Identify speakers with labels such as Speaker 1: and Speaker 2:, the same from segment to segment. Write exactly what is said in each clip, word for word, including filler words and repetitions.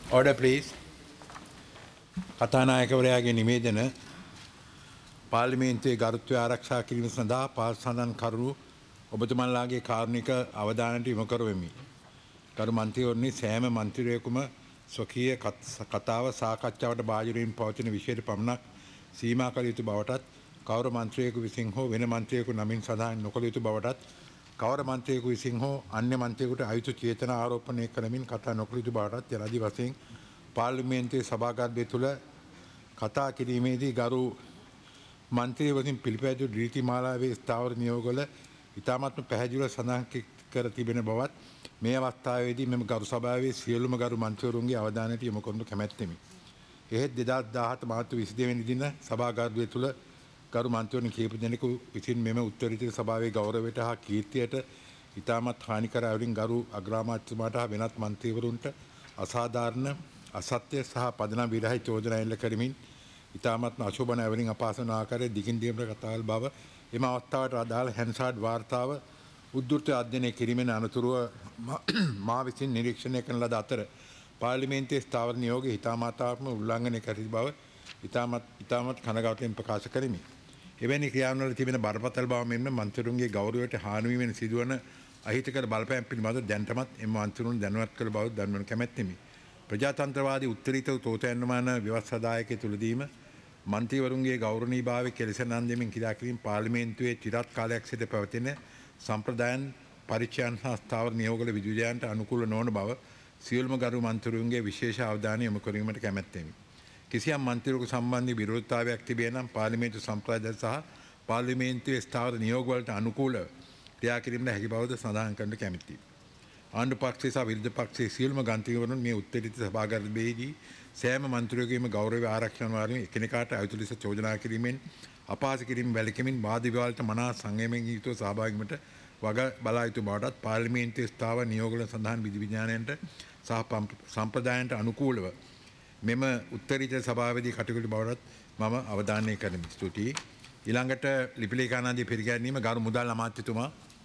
Speaker 1: Order please. කතානායකවරයාගේ නිවේදන පාර්ලිමේන්තුවේ ගරුත්වය ආරක්ෂා කිරීම සඳහා පාස් සඳහන් කරුණු ඔබතුමන්ලාගේ කාරුණික අවධානයට යොමු කරවෙමි. ගරු මන්ත්‍රීවරුනි, සෑම මන්ත්‍රීවරයෙකුම ස්වකීය කතාව සාකච්ඡාවට භාජනය වීම පවතින විෂයට පමණක් සීමා කළ යුතු බවටත්, කවර මන්ත්‍රීවරයෙකු විසින් හෝ වෙන මන්ත්‍රීවරයෙකු නමින් සඳහන් නොකළ යුතු බවටත්, කවර මන්ත්‍රීවරයෙකු විසින් හෝ අන්‍ය මන්ත්‍රීවරයෙකුට අයුතු චේතනා ආරෝපණය කරමින් කතා නොකළ යුතු බවටත් යනාදී වශයෙන් පාර්ලිමේන්තුවේ සභාගාරය තුළ කතා කිරීමේදී ගරු මන්ත්‍රීවරුන් පිළිපැදිය රීති මාලාවේ ස්ථාවර නියෝගවල ඉතාමත්ම පැහැදිලිව සඳහන් කර තිබෙන බවත් මේ අවස්ථාවේදී මෙම ගරු සභාවේ සියලුම ගරු මන්ත්‍රීවරුන්ගේ අවධානයට යොමු කරනු කැමැත්තෙමි. එහෙත් දෙදහස් දහහත මාර්තු විසිදෙනි වෙනි දින සභාගාරය තුළ ගරු මන්ත්‍රීවරුන් කීප දෙනෙකු විසින් මෙම උත්තරීතර සභාවේ ගෞරවයට හා කීර්තියට ඉතාමත් හානිකර අයුරින් ගරු අග්‍රාමාත්‍යතුමාට හා වෙනත් මන්ත්‍රීවරුන්ට අසාධාරණ අසත්‍ය සහ පදනම් විරහිත චෝදනා එල්ල කරමින් ඉතාමත්ම අශෝභන අයුරින් අපහසුන ආකාරයේ දිගින් දිගට කතා කළ බව එම අවස්ථාවට අදාළ හැන්සාඩ් වාර්තාව උද්දෘත අධ්‍යයනය කිරීමෙන් අනතුරුව මා විසින් නිරීක්ෂණය කරන ලද අතර පාර්ලිමේන්තුවේ ස්ථාවර නියෝගයේ හිතාමතාත්ම උල්ලංඝනය කර බව ඉතාමත් ඉතාමත් කනගාටුවෙන් ප්‍රකාශ කරමි. එවැනි ක්‍රියාවන්වල තිබෙන බරපතල බව මෙන්ම මන්ත්‍රීවරුන්ගේ ගෞරවයට හානි වීමෙන් සිදුවන අහිතකර බලපෑම් පිළිබඳව දැනටමත් එම මන්ත්‍රීවරුන් දැනුවත් කළ බව දන්වනු කැමැත්තෙමි. ප්‍රජාතන්ත්‍රවාදී උත්තරීතර තෝතැන්නමාන ව්‍යවස්ථාදායකය තුළදීම මන්ත්‍රීවරුන්ගේ ගෞරවනීයභාවය කෙලෙසන අන්දමින් කියා කිරීම පාර්ලිමේන්තුවේ චිරාත් කාලයක් සිට පැවතෙන සම්ප්‍රදායන් පරිචයන් හා ස්ථාවර නියෝගවල විධිවිධයන්ට අනුකූල නොවන බව සියලුම ගරු මන්ත්‍රීවරුන්ගේ විශේෂ අවධානය යොමු කිරීමට කැමැත්තෙමි. කිසියම් මන්ත්‍රීවරයෙකු සම්බන්ධ විරෝධතාවයක් තිබේ නම් පාර්ලිමේන්තු සම්ප්‍රදාය සහ පාර්ලිමේන්තුවේ ස්ථාවර නියෝගවලට අනුකූලව ක්‍රියා කිරීමට හැකි බවද සඳහන් කරන්න කැමැතියි. ආණ්ඩු පක්ෂයේ සහ විරුද්ධ පක්ෂයේ සියලුම මන්ත්‍රීවරුන් මේ උත්තරීතර සභාගාරයේදී සෑම මන්ත්‍රීවරයෙකුගේම ගෞරවය ආරක්ෂා වීම එකිනෙකාට අයුතු ලෙස චෝදනා කිරීමෙන් අපහාස කිරීම වැළකීමෙන් වාද විවාදයට මනා සංයමයෙන් යුතුව සහභාගී වීමට වග බලා යුතු බවටත් පාර්ලිමේන්තුවේ ස්ථාවර නියෝගවල සඳහන් විධි විඥානයන්ට සහ සම්ප්‍රදායන්ට අනුකූලව මෙම උත්තරීතර සභාවේදී කටයුතු බවටත් මම අවධානය කරමි. ස්තුතියි. ඊළඟට ලිපි ලේඛනාදී පිළිගැනීම ගරු මුදල් අමාත්‍යතුමා.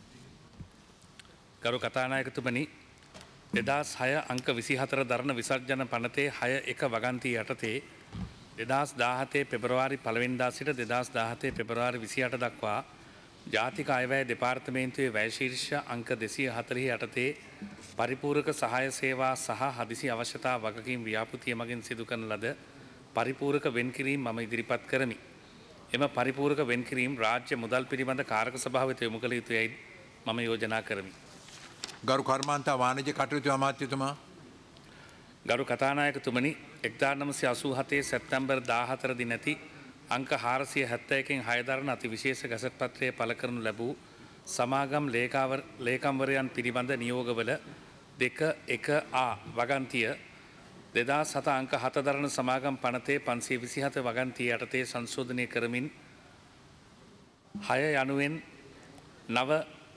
Speaker 2: ගරු කතානායකතුමනි, දෙදහස් හය අංක විසිහතර දරන විසර්ජන පනතේ හය එක වගන්තිය යටතේ දෙදහස් දාහතේ පෙබරවාරි පළවෙනිදා සිට දෙදහස් දාහතේ පෙබරවාරි විසිඅට දක්වා ජාතික අයවැය දෙපාර්තමේන්තුවේ වැය ශීර්ෂ අංක දෙසිය හතළිහ යටතේ පරිපූරක සහාය සේවා සහ හදිසි අවශ්‍යතා වගකීම් ව්‍යාපෘතිය මගින් සිදු කරන ලද පරිපූරක වෙන්කිරීම් මම ඉදිරිපත් කරමි. එම පරිපූරක වෙන්කිරීම් රාජ්‍ය මුදල් පිළිබඳ කාරක සභාව වෙත යොමු කළ යුතුයයි මම යෝජනා කරමි.
Speaker 1: ගරු කර්මාන්ත වාණිජ්‍ය කටයුතු අමාත්‍යතුමා.
Speaker 2: ගරු කතානායකතුමනි, එක්දාස් නවසිය අසූ හතේ සැප්තැම්බර් දාහතර දිනැති අංක හාරසිය හැත්තෑයකින් හය දරන අති විශේෂ ගැසට් පත්‍රය පළ කරනු ලැබූ සමාගම් ලේකම්වරයන් පිළිබඳ නියෝගවල දෙක එක ආ වගන්තිය දෙදහස් හත අංක හත දරන සමාගම් පනතේ පන්සිය විසිහත වගන්තිය යටතේ සංශෝධනය කරමින් හය යනුවෙන් නව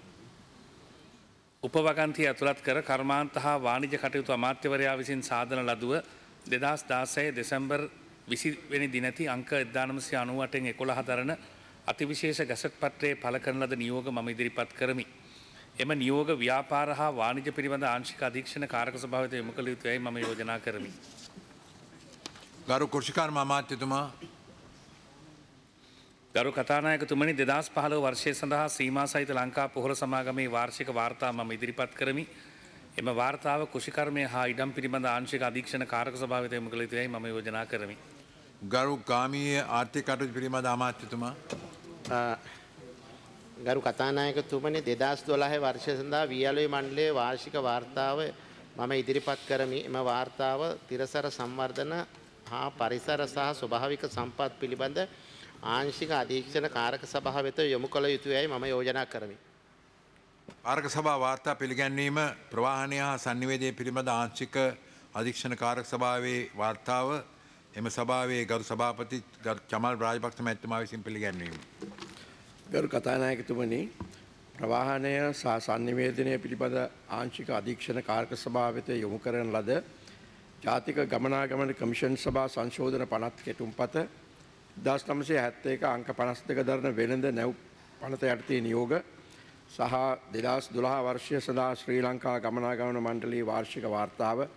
Speaker 2: උපවගන්තිය ඇතුළත් කර කර්මාන්ත හා වාණිජ්‍ය කටයුතු අමාත්‍යවරයා විසින් සාදන ලදුව දෙදහස් දාසය දෙසැම්බර් විසි වෙනි දිනැති අංක එක්දාස් නවසිය අනූ අටෙන් එකොළහ දරන අතිවිශේෂ ගැසට් පත්‍රයේ පළ කරන ලද නියෝග මම ඉදිරිපත් කරමි. එම නියෝග ව්‍යාපාර හා වාණිජ්‍ය පිළිබඳ ආංශික අධීක්ෂණ කාරක සභාව වෙත යොමු කළ යුතුයයි මම යෝජනා කරමි.
Speaker 1: ගරු කෘෂිකර්ම අමාත්‍යතුමා.
Speaker 2: ගරු කතානායකතුමනි, දෙදහස් පහළොව වර්ෂය සඳහා සීමා සහිත ලංකා පොහොර සමාගමේ වාර්ෂික වාර්තා මම ඉදිරිපත් කරමි. එම වාර්තාව කෘෂිකර්මය හා ඉඩම් පිළිබඳ ආංශික අධීක්ෂණ කාරක සභාව වෙත යොමු කළ යුතුයයි මම යෝජනා කරමි.
Speaker 1: ගරු ගාමීය ආර්ථික කටයුතු පිළිබඳ අමාත්‍යතුමා.
Speaker 3: ගරු කතානායකතුමනි, දෙදහස් දොළහ වර්ෂය සඳහා වියලුවේ මණ්ඩලයේ වාර්ෂික වාර්තාව මම ඉදිරිපත් කරමි. එම වාර්තාව තිරසර සංවර්ධන හා පරිසර සහ ස්වභාවික සම්පත් පිළිබඳ ආංශික අධීක්ෂණ කාරක සභාව වෙත යොමු කළ යුතුයයි මම යෝජනා කරමි.
Speaker 1: කාරක සභා වාර්තා පිළිගැන්වීම ප්‍රවාහනය හා සංනිවේදනය පිළිබඳ ආංශික අධීක්ෂණ කාරක සභාවේ වාර්තාව එම සභාවේ ගරු සභාපති ගරු චමල් රාජපක්ෂ මැතිතුමා විසින් පිළිගැන්වීම.
Speaker 4: ගරු කතානායකතුමනි, ප්‍රවාහනය සහ සංනිවේදනය පිළිබඳ ආංශික අධීක්ෂණ කාරක සභාව වෙත යොමු කරන ලද ජාතික ගමනාගමන කමිෂන් සභා සංශෝධන පනත් කෙටුම්පත එක්දාස් නවසිය හැත්තෑ එක අංක පනස් දෙක දරන වෙළඳ නැව් පනත යටතේ නියෝග සහ දෙදහස් දොළහ වර්ෂය සඳහා ශ්‍රී ලංකා ගමනාගමන මණ්ඩලයේ වාර්ෂික වාර්තාව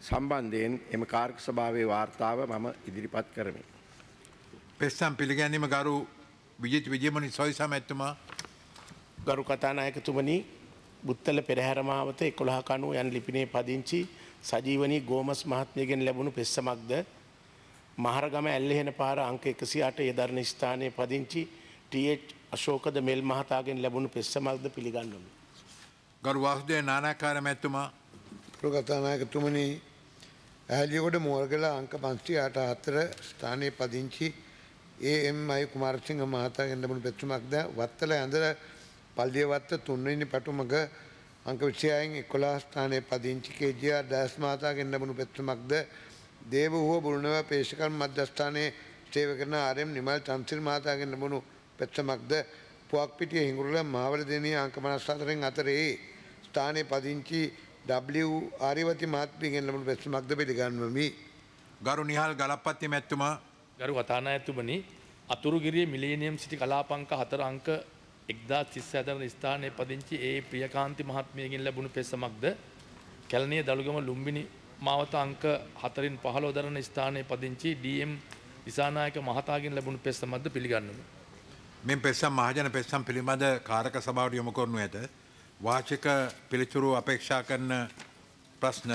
Speaker 4: සම්බන්ධයෙන් එම කාර්ක සභාවේ වාර්තාව මම ඉදිරිපත් කරමි.
Speaker 1: පෙස්සම් පිළිගැනීම ගරු විජිත් විජයමනි සොයිසම ඇත්තුමා.
Speaker 5: ගරු කතානායකතුමනි, බුත්තල පෙරහැර මාවත එකොළහ කණු යන ලිපිනේ පදිංචි සජීවනී ගෝමස් මහත්මියගෙන් ලැබුණු පෙස්සමක්ද මහරගම ඇල්ලෙහෙන පාර අංක එකසිය අට යෙදරණ ස්ථානයේ පදිංචි ටීඑච් අශෝකද මෙල් මහතාගෙන් ලැබුණු පෙස්සමක්ද පිළිගන්වමි.
Speaker 1: ගරු වාසුදේව නානාකාර මැතිතුමා.
Speaker 6: ගරු කතානායකතුමනි, ඇහැලියගොඩ මෝර්ගල අංක පන්සිය අට හතර ස්ථානයේ පදිංචි ඒ.එම්.අයි කුමාරසිංහ මහතාගෙන් ලැබුණු පෙත්සමක්ද වත්තල ඇඳල පල්දියවත්ත තුන්වෙනි පැටුමක අංක විසිහයෙන් එකොළහ ස්ථානයේ පදිංචි කේ.ජී.ආර් ඩයස් මහතාගෙන් ලැබුණු පෙත්සමක්ද දේවහුව බුරුණව පේශකර්ම මධ්‍යස්ථානයේ සේවය කරන ආර්.එම්. නිමල් චන්සිල් මහතාගෙන් ලැබුණු පෙත්සමක්ද පුවක්පිටිය හිඟුරුල මහවලදෙණිය අංක පනස් හතරෙන් හතරේ ස්ථානයේ පදිංචි ඩබ්ලිව් ආර්යවති මහත්මියගෙන් ලැබුණු පෙත්සමක්ද පිළිගන්වමි.
Speaker 1: ගරු නිහල් ගලප්පත්ති මැතිතුමා.
Speaker 7: ගරු කතානායකතුමනි, අතුරුගිරිය මිලේනියම් සිටි කලාපංක හතර අංක එක්දාස් තිස් හැදරන ස්ථානයේ පදිංචි ඒ ප්‍රියකාන්ති මහත්මියගෙන් ලැබුණු පෙත්සමක්ද කැලණිය දළුගම ලුම්බිනි මාවත අංක හතරින් පහළොව දරන ස්ථානයේ පදිංචි ඩී.එම්. දිසානායක මහතාගෙන් ලැබුණු පෙත්සමක්ද පිළිගන්වමි.
Speaker 1: මෙම පෙත්සම් මහජන පෙත්සම් පිළිබඳ කාරක සභාවට යොමු කරනු ඇත. වාචික පිළිතුරු අපේක්ෂා කරන ප්‍රශ්න.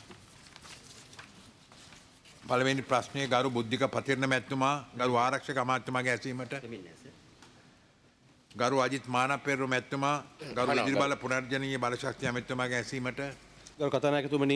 Speaker 1: පළවෙනි ප්‍රශ්නය ගරු බුද්ධික පතිරණ මැතිතුමා ගරු ආරක්ෂක අමාත්‍යතුමාගේ ඇසීමට. ගරු අජිත් මානපෙරරු මැතිතුමා ගරු ඉදිරි බල පුනර්ජනීය බලශක්ති අමාත්‍යතුමාගේ ඇසීමට.
Speaker 8: ගරු කතානායකතුමනි,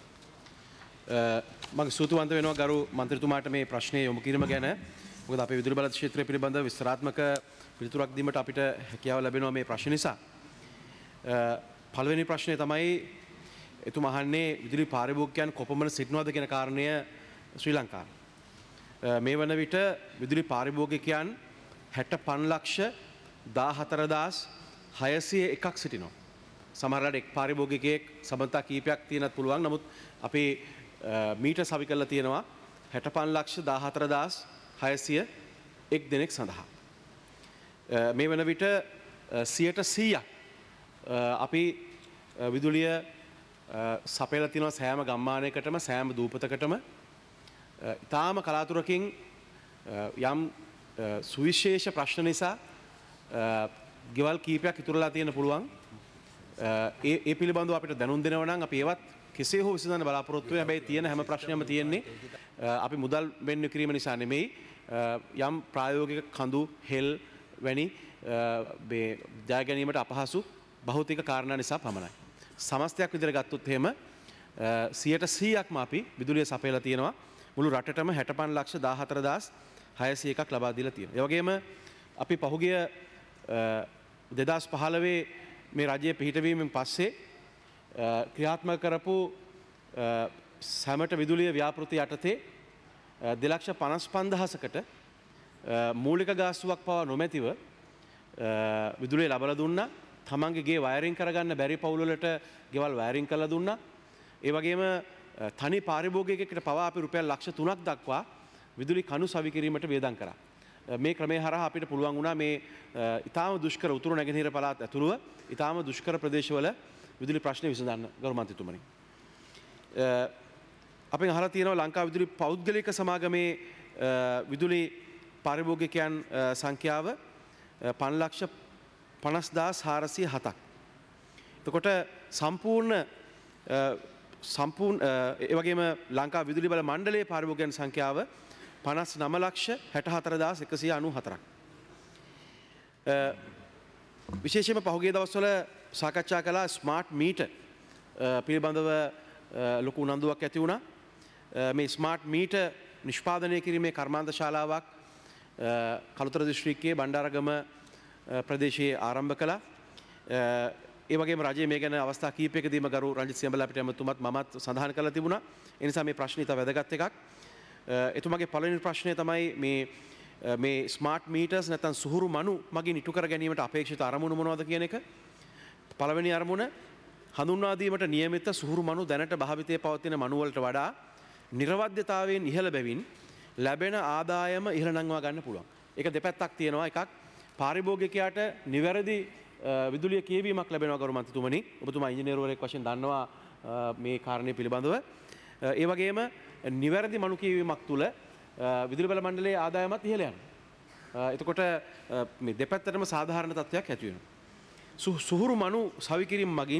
Speaker 8: මම සූතිවන්ත වෙනවා ගරු මන්ත්‍රීතුමාට මේ ප්‍රශ්නය යොමු කිරීම ගැන. මොකද අපේ විදුලි බල ක්ෂේත්‍රය පිළිබඳ විස්තරාත්මක පිළිතුරක් දීමට අපිට හැකියාව ලැබෙනවා මේ ප්‍රශ්න නිසා. පළවෙනි ප්‍රශ්නය තමයි එතුමා අහන්නේ විදුලි පාරිභෝගිකයන් කොපමණ සිටිනවද කියන කාරණය ශ්‍රී ලංකාවේ. මේ වන විට විදුලි පාරිභෝගිකයන් හැට පන්ස් ලක්ෂ දාහතර හදාස් හයසිය එකක් සිටිනවා. සමහරවිට එක් පාරිභෝගිකයෙක් සබඳතා කීපයක් තියෙනත් පුළුවන්. නමුත් අපේ මීටර් සවි කරලා තියෙනවා හැට පන්ස් ලක්ෂ දාහතර හදාස් හයසිය එක් දෙනෙක් සඳහා. මේ වන විට සියයට සීයක් අපි විදුලිය සපයලා තියෙනවා සෑම ගම්මානයකටම සෑම දූපතකටම. ඉතාම කලාතුරකින් යම් සුවිශේෂ ප්‍රශ්න නිසා ගෙවල් කීපයක් ඉතුරුලා තියෙන පුළුවන්. ඒ ඒ පිළිබඳව අපිට දැනුම් දෙනවා නම් අපි ඒවත් කෙසේ හෝ විසඳන්න බලාපොරොත්තු වෙනවා. හැබැයි තියෙන හැම ප්‍රශ්නයක්ම තියෙන්නේ අපි මුදල් වෙන් කිරීම නිසා නෙමෙයි, යම් ප්‍රායෝගික කඳු හෙල් වැනි මේ ජය ගැනීමට අපහසු භෞතික කාරණා නිසා පමණයි. සමස්තයක් විදිහට ගත්තොත් එහෙම සියයට සීයක්ම අපි විදුලිය සපයලා තියෙනවා. මුළු රටටම හැට පන්ස් ලක්ෂ දාහතර හදාස් හයසිය එකක් ලබා දීලා තියෙනවා. ඒ වගේම අපි පහුගිය දෙදාස් පහළොවේ මේ රජය පිහිටවීමෙන් පස්සේ ක්‍රියාත්මක කරපු සැමට විදුලිය ව්‍යාපෘති යටතේ දෙලක්ෂ පනස් පන්දහසකට මූලික ගාස්තුවක් පවා නොමැතිව විදුලිය ලබලා දුන්නා. තමන්ගේ ගේ වයරින් කරගන්න බැරි පවුල්වලට ගෙවල් වයරින් කරලා දුන්නා. ඒ වගේම තනි පාරිභෝගිකයෙකුට පවා අපි රුපියල් ලක්ෂ තුනක් දක්වා විදුලි කණු සවි කිරීමට වේදම් කරා. මේ ක්‍රමය හරහා අපිට පුළුවන් වුණා මේ ඊටාම දුෂ්කර උතුරු නැගෙනහිර පළාත් ඇතුළුව ඊටාම දුෂ්කර ප්‍රදේශවල විදුලි ප්‍රශ්න විසඳන්න. ගරු මන්ත්‍රීතුමනි, අපෙන් අහලා තියෙනවා ලංකා විදුලි පෞද්ගලික සමාගමේ විදුලි පාරිභෝගිකයන් සංඛ්‍යාව පන්ස් ලක්ෂ පනස් හදාස් හාරසිය හතක්. එතකොට සම්පූර්ණ සම්පූර්ණ ඒ වගේම ලංකා විදුලි බල මණ්ඩලයේ පාරිභෝගිකයන් සංඛ්‍යාව පනස් නව ලක්ෂ හැට හතර හදාස් එකසිය අනූ හතරක්. විශේෂයෙන්ම පහුගිය දවස්වල සාකච්ඡා කළා ස්මාර්ට් මීටර් පිළිබඳව ලොකු උනන්දුවක් ඇති වුණා. මේ ස්මාර්ට් මීටර් නිෂ්පාදනය කිරීමේ කර්මාන්ත ශාලාවක් කළුතර දිස්ත්‍රික්කයේ බණ්ඩාරගම ප්‍රදේශයේ ආරම්භ කළා. ඒ වගේම රජයේ මේ ගැන අවස්ථා කීපයකදීම ගරු රංජිත් සියඹල අපිට එමතුමත් මමත් සඳහන් කරලා තිබුණා. ඒ නිසා මේ ප්‍රශ්නේ ඉතා වැදගත් එකක්. එතුමාගේ පළවෙනි ප්‍රශ්නය තමයි මේ මේ ස්මාර්ට් මීටර්ස් නැත්නම් සුහුරු මනු මගින් ඉටු කර ගැනීමට අපේක්ෂිත අරමුණු මොනවද කියන එක. පළවෙනි අරමුණ හඳුන්වා දීමට නියමිත සුහුරු මනු දැනට භාවිතයේ පවතින මනු වලට වඩා නිර්වද්‍යතාවයෙන් ඉහළ බැවින් ලැබෙන ආදායම ඉහළ නංවා ගන්න පුළුවන්. ඒක දෙපැත්තක් තියෙනවා. එකක් පාරිභෝගිකයාට නිවැරදි විදුලිය කියවීමක් ලැබෙනවා. ගරු මන්ත්‍රීතුමනි, ඔබතුමා ඉංජිනේරුවරයෙක් වශයෙන් දන්නවා මේ කාරණේ පිළිබඳව. ඒ වගේම නිවැරදි මනු කියවීමක් තුළ විදුලි බල මණ්ඩලයේ ආදායමත් ඉහළ යනවා. එතකොට මේ දෙපැත්තටම සාධාරණ තත්ත්වයක් ඇති වෙනවා. සුහුරු මනු සවිකිරීම මගින්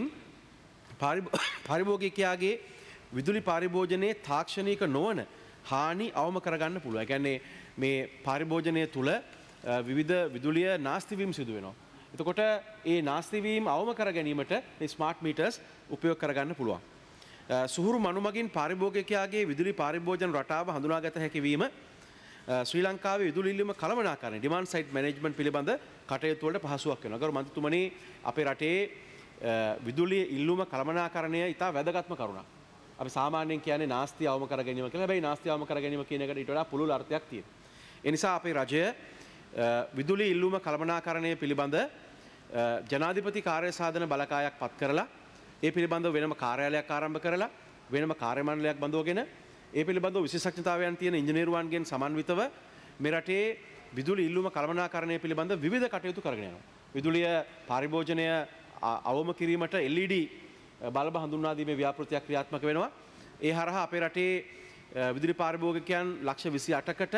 Speaker 8: පාරිභෝගිකයාගේ විදුලි පාරිභෝජනයේ තාක්ෂණික නොවන හානි අවම කරගන්න පුළුවන්. ඒ කියන්නේ මේ පාරිභෝජනය තුළ විවිධ විදුලිය නාස්තිවීම සිදු වෙනවා. එතකොට ඒ නාස්තිවීම අවම කර ගැනීමට මේ ස්මාර්ට් මීටර්ස් උපයෝග කරගන්න පුළුවන්. සුහුරු මනු මගින් පාරිභෝගිකයාගේ විදුලි පාරිභෝජන රටාව හඳුනාගත හැකි වීම ශ්‍රී ලංකාවේ විදුලි ඉල්ලීම කළමනාකරණය ඩිමාන්ඩ් සයිඩ් මැනේජ්මන්ට් පිළිබඳ කටයුතු වලට පහසුවක් වෙනවා. ගරු මන්ත්‍රීතුමනි අපේ රටේ විදුලි ඉල්ලුම කළමනාකරණය ඉතා වැදගත්ම කරුණක්. අපි සාමාන්‍යයෙන් කියන්නේ නාස්ති අවම කර ගැනීම කියලා. හැබැයි නාස්ති අවම කර ගැනීම කියන එකට ඊට වඩා පුළුල් අර්ථයක් තියෙනවා. ඒ නිසා අපේ රජය විදුලි ඉල්ලුම කළමනාකරණය පිළිබඳ ජනාධිපති කාර්ය සාධන බලකායක් පත් කරලා ඒ පිළිබඳව වෙනම කාර්යාලයක් ආරම්භ කරලා වෙනම කාර්ය මණ්ඩලයක් බඳවගෙන ඒ පිළිබඳව විශේෂඥතාවයන් තියෙන ඉංජිනේරුවන්ගෙන් සමන්විතව මේ රටේ විදුලි ඉල්ලුම කළමනාකරණය පිළිබඳ විවිධ කටයුතු කරගෙන යනවා. විදුලිය පාරිභෝජනය අවම කිරීමට එල් ඊ ඩී බල්බ හඳුන්වා දීමේ ව්‍යාපෘතියක් ක්‍රියාත්මක වෙනවා. ඒ හරහා අපේ රටේ විදුලි පාරිභෝගිකයන් ලක්ෂ විසි අටකට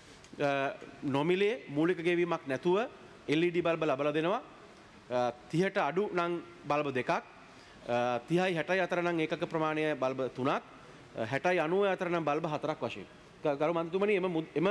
Speaker 8: නොමිලේ මූලික ගෙවීමක් නැතුව එල් ඊ ඩී බල්බ ලබා දෙනවා. තිහට අඩු නම් බල්බ දෙකක්, තිහයි හැටයි අතර නම් ඒකක ප්‍රමාණය බල්බ තුනක්, හැටයි අනූව අතර නම් බල්බ හතරක් වශයෙන්. ගරු මන්ත්‍රීතුමනි එම එම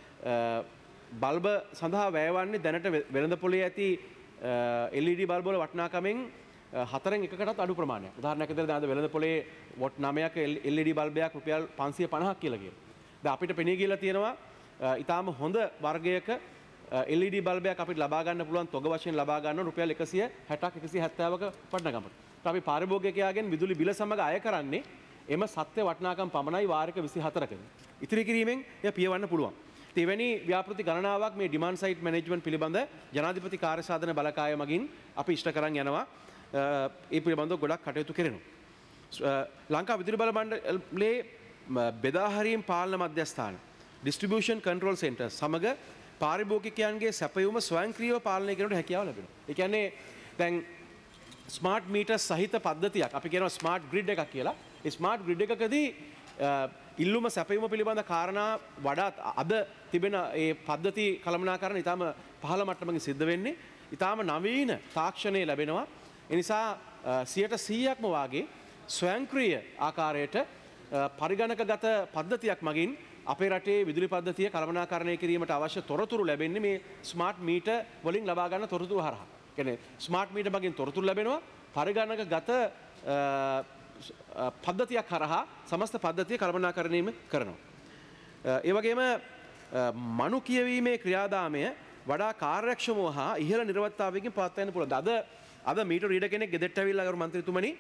Speaker 8: බල්බ සඳහා වැයවන්නේ දැනට වෙළඳ පොලේ ඇති එල් ඊ ඩී බල්බ වල වටිනාකමෙන් හතරෙන් එකකටත් අඩු ප්‍රමාණයක්. උදාහරණයක් විදිහට දැන් වෙළඳ පොලේ වොට් නවයක එල් ඊ ඩී බල්බයක් රුපියල් පන්සිය පනහක් කියලා කියනවා. දැන් අපිට පෙනී ගිහලා තියෙනවා ඊටාම හොඳ වර්ගයක එල් ඊ ඩී බල්බයක් අපිට ලබා ගන්න පුළුවන් තොග වශයෙන් ලබා ගන්න රුපියල් එකසිය හැටක් එකසිය හැත්තෑවක වටිනාකමට. අපි පාරිභෝගිකයාගෙන් විදුලි බිල සමග අය කරන්නේ එම සත්‍ය වටිනාකම් පමණයි වාරික විසි හතරකදී. ඉතිරි කිරීමෙන් එය පියවන්න පුළුවන්. එවැනි ව්‍යාපෘති ගණනාවක් මේ ඩිමාන්ඩ් සයිඩ් මැනේජ්මන්ට් පිළිබඳ ජනාධිපති කාර්ය සාධන බලකාය මගින් අපි ඉෂ්ට කරන් යනවා. ඒ පිළිබඳව ගොඩක් කටයුතු කරනවා. ලංකා විදුලි බල මණ්ඩලයේ බෙදාහරීම් පාලන මධ්‍යස්ථාන ඩිස්ට්‍රිබියුෂන් කන්ට්‍රෝල් සෙන්ටර් සමග පාරිභෝගිකයන්ගේ සැපයුම ස්වයංක්‍රීයව පාලනය කිරීමට හැකියාව ලැබෙනවා. ඒ කියන්නේ දැන් ස්මාර්ට් මීටර් සහිත පද්ධතියක් අපි කියනවා ස්මාර්ට් ග්‍රිඩ් එකක් කියලා. ඒ ස්මාර්ට් ග්‍රිඩ් එකකදී ඉල්ලුම සැපයුම පිළිබඳ කාරණා වඩාත් අද තිබෙන ඒ පද්ධති කළමනාකරණ ඉතාම පහළ මට්ටමකින් සිද්ධ වෙන්නේ. ඉතාම නවීන තාක්ෂණය ලැබෙනවා. ඒ නිසා සියයට සීයක්ම වාගේ ස්වයංක්‍රීය ආකාරයට පරිගණකගත පද්ධතියක් මගින් අපේ රටේ විදුලි පද්ධතිය කළමනාකරණය කිරීමට අවශ්‍ය තොරතුරු ලැබෙන්නේ මේ ස්මාර්ට් මීටර් වලින් ලබා ගන්න තොරතුරු හරහා. කියන්නේ ස්මාර්ට් මීටර් මගින් තොරතුරු ලැබෙනවා පරිගණකගත පද්ධතියක් හරහා සමස්ත පද්ධතිය කළමනාකරණය කරනවා. ඒ වගේම මනු කියවීමේ ක්‍රියාදාමය වඩා කාර්යක්ෂමව හා ඉහළ නිරවත්තාවයකින් පවත්වා යන්න පුළුවන්. අද අද මීටර් රීඩර් කෙනෙක් ගෙදරට ඇවිල්ලා ගරු මන්ත්‍රීතුමනි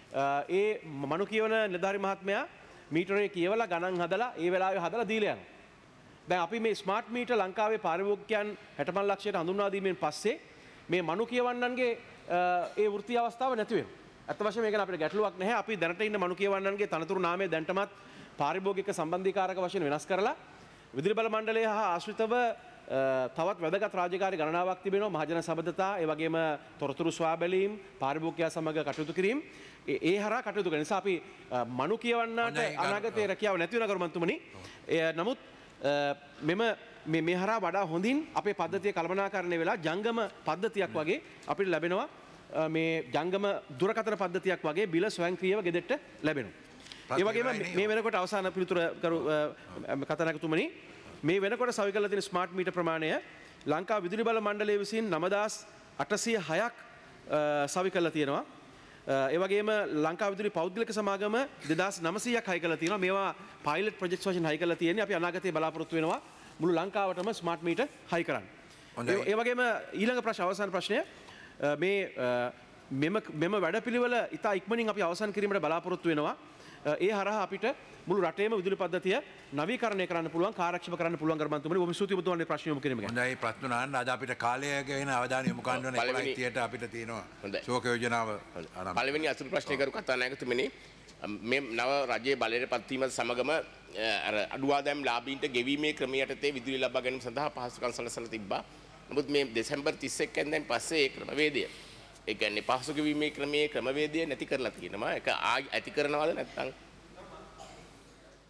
Speaker 8: ඒ මනු කියවන නිලධාරි මහත්මයා මීටරේ කියවලා ගණන් හදලා ඒ වෙලාවේ හදලා දීලා යනවා. දැන් අපි මේ ස්මාර්ට් මීටර් ලංකාවේ පාරිභෝගිකයන් හැටපන් ලක්ෂයට හඳුන්වා දීමෙන් පස්සේ මේ මනු කියවන්නන්ගේ ඒ වෘත්තීය අවස්ථාව නැති වෙනවා. අත් වශයෙන් මේක අපිට ගැටලුවක් නැහැ. අපි දැනට ඉන්න මනු කියවන්නන්ගේ තනතුරු නාමය දැන්ටමත් පාරිභෝගික සම්බන්ධීකාරක වශයෙන් වෙනස් කරලා විදුලි බල මණ්ඩලය හා ආශ්‍රිතව තවත් වැදගත් රාජකාරී ගණනාවක් තිබෙනවා. මහජන සබඳතා, ඒ වගේම තොරතුරු සොයා බැලීම්, පාරිභෝගිකයා සමග කටයුතු කිරීම ඒ හරහා කටයුතු කරන නිසා අපි මනු කියවන්නට අනාගතයේ රැකියාව නැති වෙන කරුමන්තුමනි. නමුත් මෙම මේ හරහා වඩා හොඳින් අපේ පද්ධතිය කළමනාකරණය වෙලා ජංගම පද්ධතියක් වගේ අපිට ලැබෙනවා. මේ ජංගම දුරකථන පද්ධතියක් වගේ බිල ස්වයංක්‍රීයව ගෙදෙට්ට ලැබෙනවා. ඒ වගේම මේ වෙනකොට අවසාන පිළිතුර කරු කතානායකතුමනි මේ වෙනකොට සවි කරලා තියෙන ස්මාර්ට් මීටර් ප්‍රමාණය ලංකා විදුලි බල මණ්ඩලය විසින් නවදාස් අටසිය හයක් සවි කරලා තියෙනවා. ඒ වගේම ලංකා විදුලි පෞද්ගලික සමාගම දෙදාස් නවසීයක් හයි කරලා තියෙනවා. මේවා පයිලට් ප්‍රොජෙක්ට්ස් වශයෙන් හයි කරලා තියෙන්නේ. අපි අනාගතයේ බලාපොරොත්තු වෙනවා මුළු ලංකාවටම ස්මාර්ට් මීටර් හයි කරන්න. ඒ වගේම ඊළඟ ප්‍රශ්න අවසාන ප්‍රශ්නය මේ මෙම මෙම වැඩපිළිවෙල ඉතා ඉක්මනින් අපි අවසන් කිරීමට බලාපොරොත්තු වෙනවා. ඒ හරහා අපිට මුළු රටේම විදුලි පද්ධතිය නවීකරණය කරන්න පුළුවන්, කාර්යක්ෂම කරන්න පුළුවන් ගරුමන්තුමනි. බොහොම ස්තුතියි ඔබතුමාගේ ප්‍රශ්න යොමු කිරීම ගැන.
Speaker 1: හොඳයි ප්‍රශ්න නහන්න. අද අපිට කාලය ගැන අවධානය යොමු කරන්න ඕනේ. එකොළහ තිහට අපිට තියෙනවා ශෝක යෝජනාව ආරම්භ.
Speaker 9: පළවෙනි අසුරු ප්‍රශ්නය කරු කතානායකතුමනි මේ නව රජයේ බලයට පත්වීමත් සමගම අර අඩු ආදායම් ලාභීන්ට ගෙවීමේ ක්‍රමය යටතේ විදුලි ලබා ගැනීම සඳහා පහසුකම් සලසලා තිබ්බා. නමුත් මේ දෙසැම්බර් තිස් එක් වෙනිදාන් පස්සේ ඒ ක්‍රමවේදය ඒ කියන්නේ පහසු ගෙවීමේ ක්‍රමයේ ක්‍රමවේදය නැති කරලා තියෙනවා. ඒක ආයි ඇති කරනවද නැත්නම්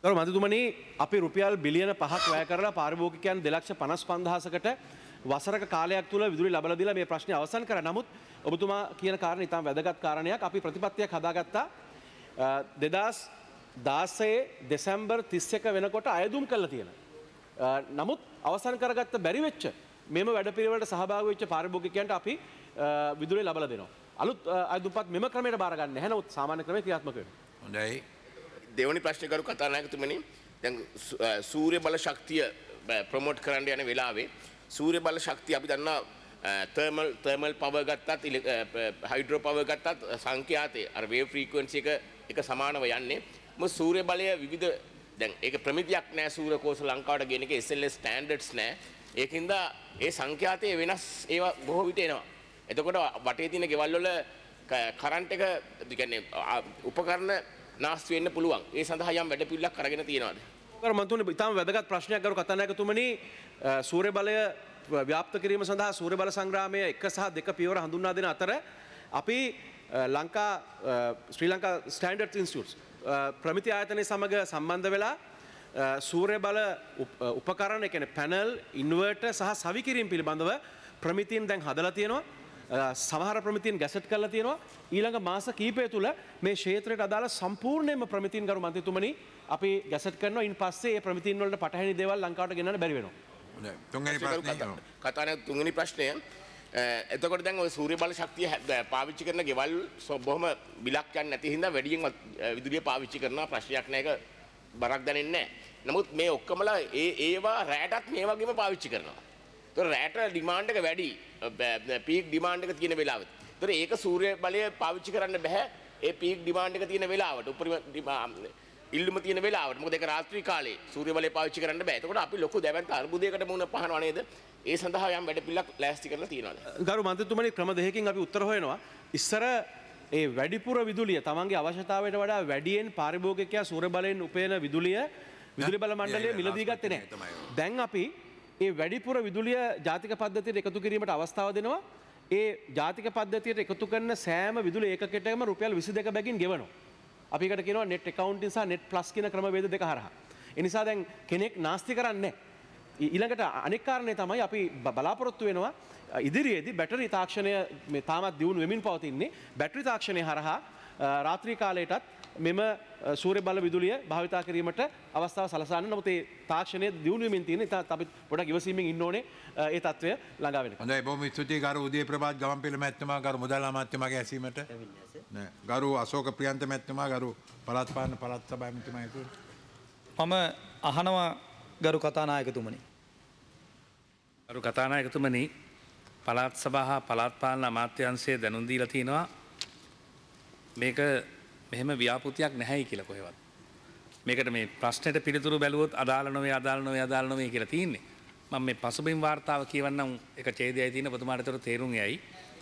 Speaker 8: ගරු මන්ත්‍රීතුමනි අපි රුපියල් බිලියන පහක් වැය කරලා පාරිභෝගිකයන් දෙලක්ෂ පනස් පන්දහසකට වසරක කාලයක් තුළ විදුලි ලබලා දීලා මේ ප්‍රශ්නේ අවසන් කරා. නමුත් ඔබතුමා කියන කාරණේ ඉතාම වැදගත් කාරණයක්. අපි ප්‍රතිපත්තියක් හදාගත්තා දෙදහස් දාසයේ දෙසැම්බර් තිස් එක වෙනකොට අයදුම් කළා තියෙන. නමුත් අවසන් කරගත්ත බැරි වෙච්ච මෙම වැඩපිළිවෙලට සහභාගී වෙච්ච පාරිභෝගිකයන්ට අපි විදුලි ලබලා දෙනවා. අලුත් අයදුම්පත් මෙම ක්‍රමයට බාර ගන්න නැහැ. නමුත් සාමාන්‍ය ක්‍රමයේ ක්‍රියාත්මක වෙනවා.
Speaker 1: හොඳයි.
Speaker 9: දෙවනි ප්‍රශ්නේ කරු කතානායකතුමනි දැන් සූර්ය බල ශක්තිය ප්‍රොමෝට් කරන්න යන වෙලාවේ සූර්ය බල ශක්තිය අපි දන්නා තර්මල් තර්මල් පවර් ගත්තත් හයිඩ්‍රෝ පවර් ගත්තත් සංඛ්‍යාතයේ අර වේව් ෆ්‍රීකවන්සි එක එක සමානව යන්නේ. මොකද සූර්ය බලය විවිධ දැන් ඒක ප්‍රමිතියක් නෑ සූර්ය කෝෂ ලංකාවට ගෙන එක එස් එල් එස් ස්ටෑන්ඩඩ්ස් නෑ. ඒකින්ද ඒ සංඛ්‍යාතයේ වෙනස් ඒවා බොහෝ විට එනවා. එතකොට වටේ තියෙන ගෙවල් වල කරන්ට් එක කියන්නේ උපකරණ නාස්ති වෙන්න පුළුවන්. ඒ සඳහා යම් වැඩපිළිවෙලක් අරගෙන තියෙනවද?
Speaker 8: කරු මන්තුනේ ඉතාම වැදගත් ප්‍රශ්නයක් කරු කතානායකතුමනි සූර්ය බලය ව්‍යාප්ත කිරීම සඳහා සූර්ය බල සංග්‍රාමය එක සහ දෙක පියවර හඳුන්වා දෙන අතර අපි ලංකා ශ්‍රී ලංකා ස්ටෑන්ඩඩ්ස් ඉන්ස්ටිටියුට්ස් ප්‍රමිති ආයතනයේ සමග සම්බන්ධ වෙලා සූර්ය බල උපකරණ කියන්නේ පැනල් ඉන්වර්ටර් සහ සවි කිරීම පිළිබඳව ප්‍රමිතීන් දැන් හදලා තියෙනවා. සමහර ප්‍රමිතීන් ගැසට් කරලා තියෙනවා. ඊළඟ මාස කීපය තුළ මේ ක්ෂේත්‍රයට අදාළ සම්පූර්ණයෙන්ම ප්‍රමිතීන් ගරු මන්ත්‍රීතුමනි අපි ගැසට් කරනවා. ඉන් පස්සේ මේ ප්‍රමිතීන් වලට පටහැනි දේවල් ලංකාවට ගෙනන්න බැරි වෙනවා.
Speaker 1: හොඳයි. තුන්වෙනි ප්‍රශ්නේ.
Speaker 9: කතානේ තුන්වෙනි ප්‍රශ්නය. එතකොට දැන් ඔය සූර්ය බල ශක්තිය පාවිච්චි කරන ගෙවල් බොහොම බිලක් යන්නේ නැති හින්දා වැඩියෙන් විදුලිය පාවිච්චි කරනවා ප්‍රශ්නයක් නෑ. ඒක බරක් දැනෙන්නේ නෑ. නමුත් මේ ඔක්කොමලා ඒ ඒවා රැටත් මේ වගේම පාවිච්චි කරනවා. ඒතර රැට ඩිමාන්ඩ් එක වැඩි පීක් ඩිමාන්ඩ් එක තියෙන වෙලාවට. ඒතර ඒක සූර්ය බලය පාවිච්චි කරන්න බෑ. ඒ පීක් ඩිමාන්ඩ් එක තියෙන වෙලාවට උපරිම ඉල්ලුම තියෙන වෙලාවට. මොකද ඒක රාත්‍රී කාලේ සූර්ය බලය පාවිච්චි කරන්න බෑ. එතකොට අපි ලොකු දැවැන්ත අර්බුදයකට මුහුණ පානවා නේද? ඒ සඳහා යම් වැඩපිළිවෙලක් ලෑස්ති කරලා තියෙනවාද?
Speaker 8: ගරු මන්ත්‍රීතුමනි ක්‍රම දෙකකින් අපි උත්තර හොයනවා. ඉස්සර ඒ වැඩිපුර විදුලිය තමන්ගේ අවශ්‍යතාවයට වඩා වැඩියෙන් පාරිභෝගිකයා සූර්ය බලයෙන් උපයන විදුලිය විදුලි බල මණ්ඩලය මිලදී ගත්තේ නැහැ. දැන් අපි ඒ වැඩිපුර විදුලිය ජාතික පද්ධතියට එකතු කිරීමට අවස්ථාව දෙනවා. ඒ ජාතික පද්ධතියට එකතු කරන සෑම විදුලි ඒකකයකටම රුපියල් විසි දෙක බැගින් ගෙවනවා. අපි එකට කියනවා net accounting සහ net plus කියන ක්‍රමවේද දෙක හරහා. ඒ නිසා දැන් කෙනෙක් නාස්ති කරන්නේ නැහැ. ඊළඟට අනෙක් කාරණේ තමයි අපි බලාපොරොත්තු වෙනවා ඉදිරියේදී බැටරි තාක්ෂණය මේ තාමත් දියුණු වෙමින් පවතින්නේ. බැටරි තාක්ෂණය හරහා රාත්‍රී කාලයටත් මෙම සූර්ය බල විදුලිය භාවිතා කිරීමට අවස්ථාව සලසන්න. නමුත් ඒ තාක්ෂණය දියුණු වෙමින් තියෙන ඉතින් අපි පොඩක් ඉවසීමෙන් ඉන්න ඕනේ ඒ තත්ත්වය ළඟා වෙනකම්.
Speaker 1: හොඳයි බොහොම ස්තුතියි ගරු උදේ ප්‍රභාත් ගවම්පිල මැතිතුමා ගරු මුදල් අමාත්‍යතුමාගේ ඇසීමට. නෑ ගරු අශෝක ප්‍රියන්ත මැතිතුමා ගරු පළාත් පාලන පළාත් සභා මැතිතුමා ඇතුළු.
Speaker 10: මම අහනවා ගරු කතානායකතුමනි.
Speaker 2: ගරු කතානායකතුමනි පළාත් සභා හා පළාත් පාලන අමාත්‍යාංශය දැනුම් දීලා තිනවා මේක මෙහෙම ව්‍යාපෘතියක් නැහැයි කියලා කොහෙවත්. මේකට මේ ප්‍රශ්නෙට පිළිතුරු බැලුවොත් අදාළ නොවේ අදාළ නොවේ අදාළ නොවේ කියලා තියෙන්නේ. මම මේ පසුබිම් වාර්තාව කියවන්නම් එක ඡේදයයි තියෙන ඔබතුමාට ඒතර තේරුම් යයි.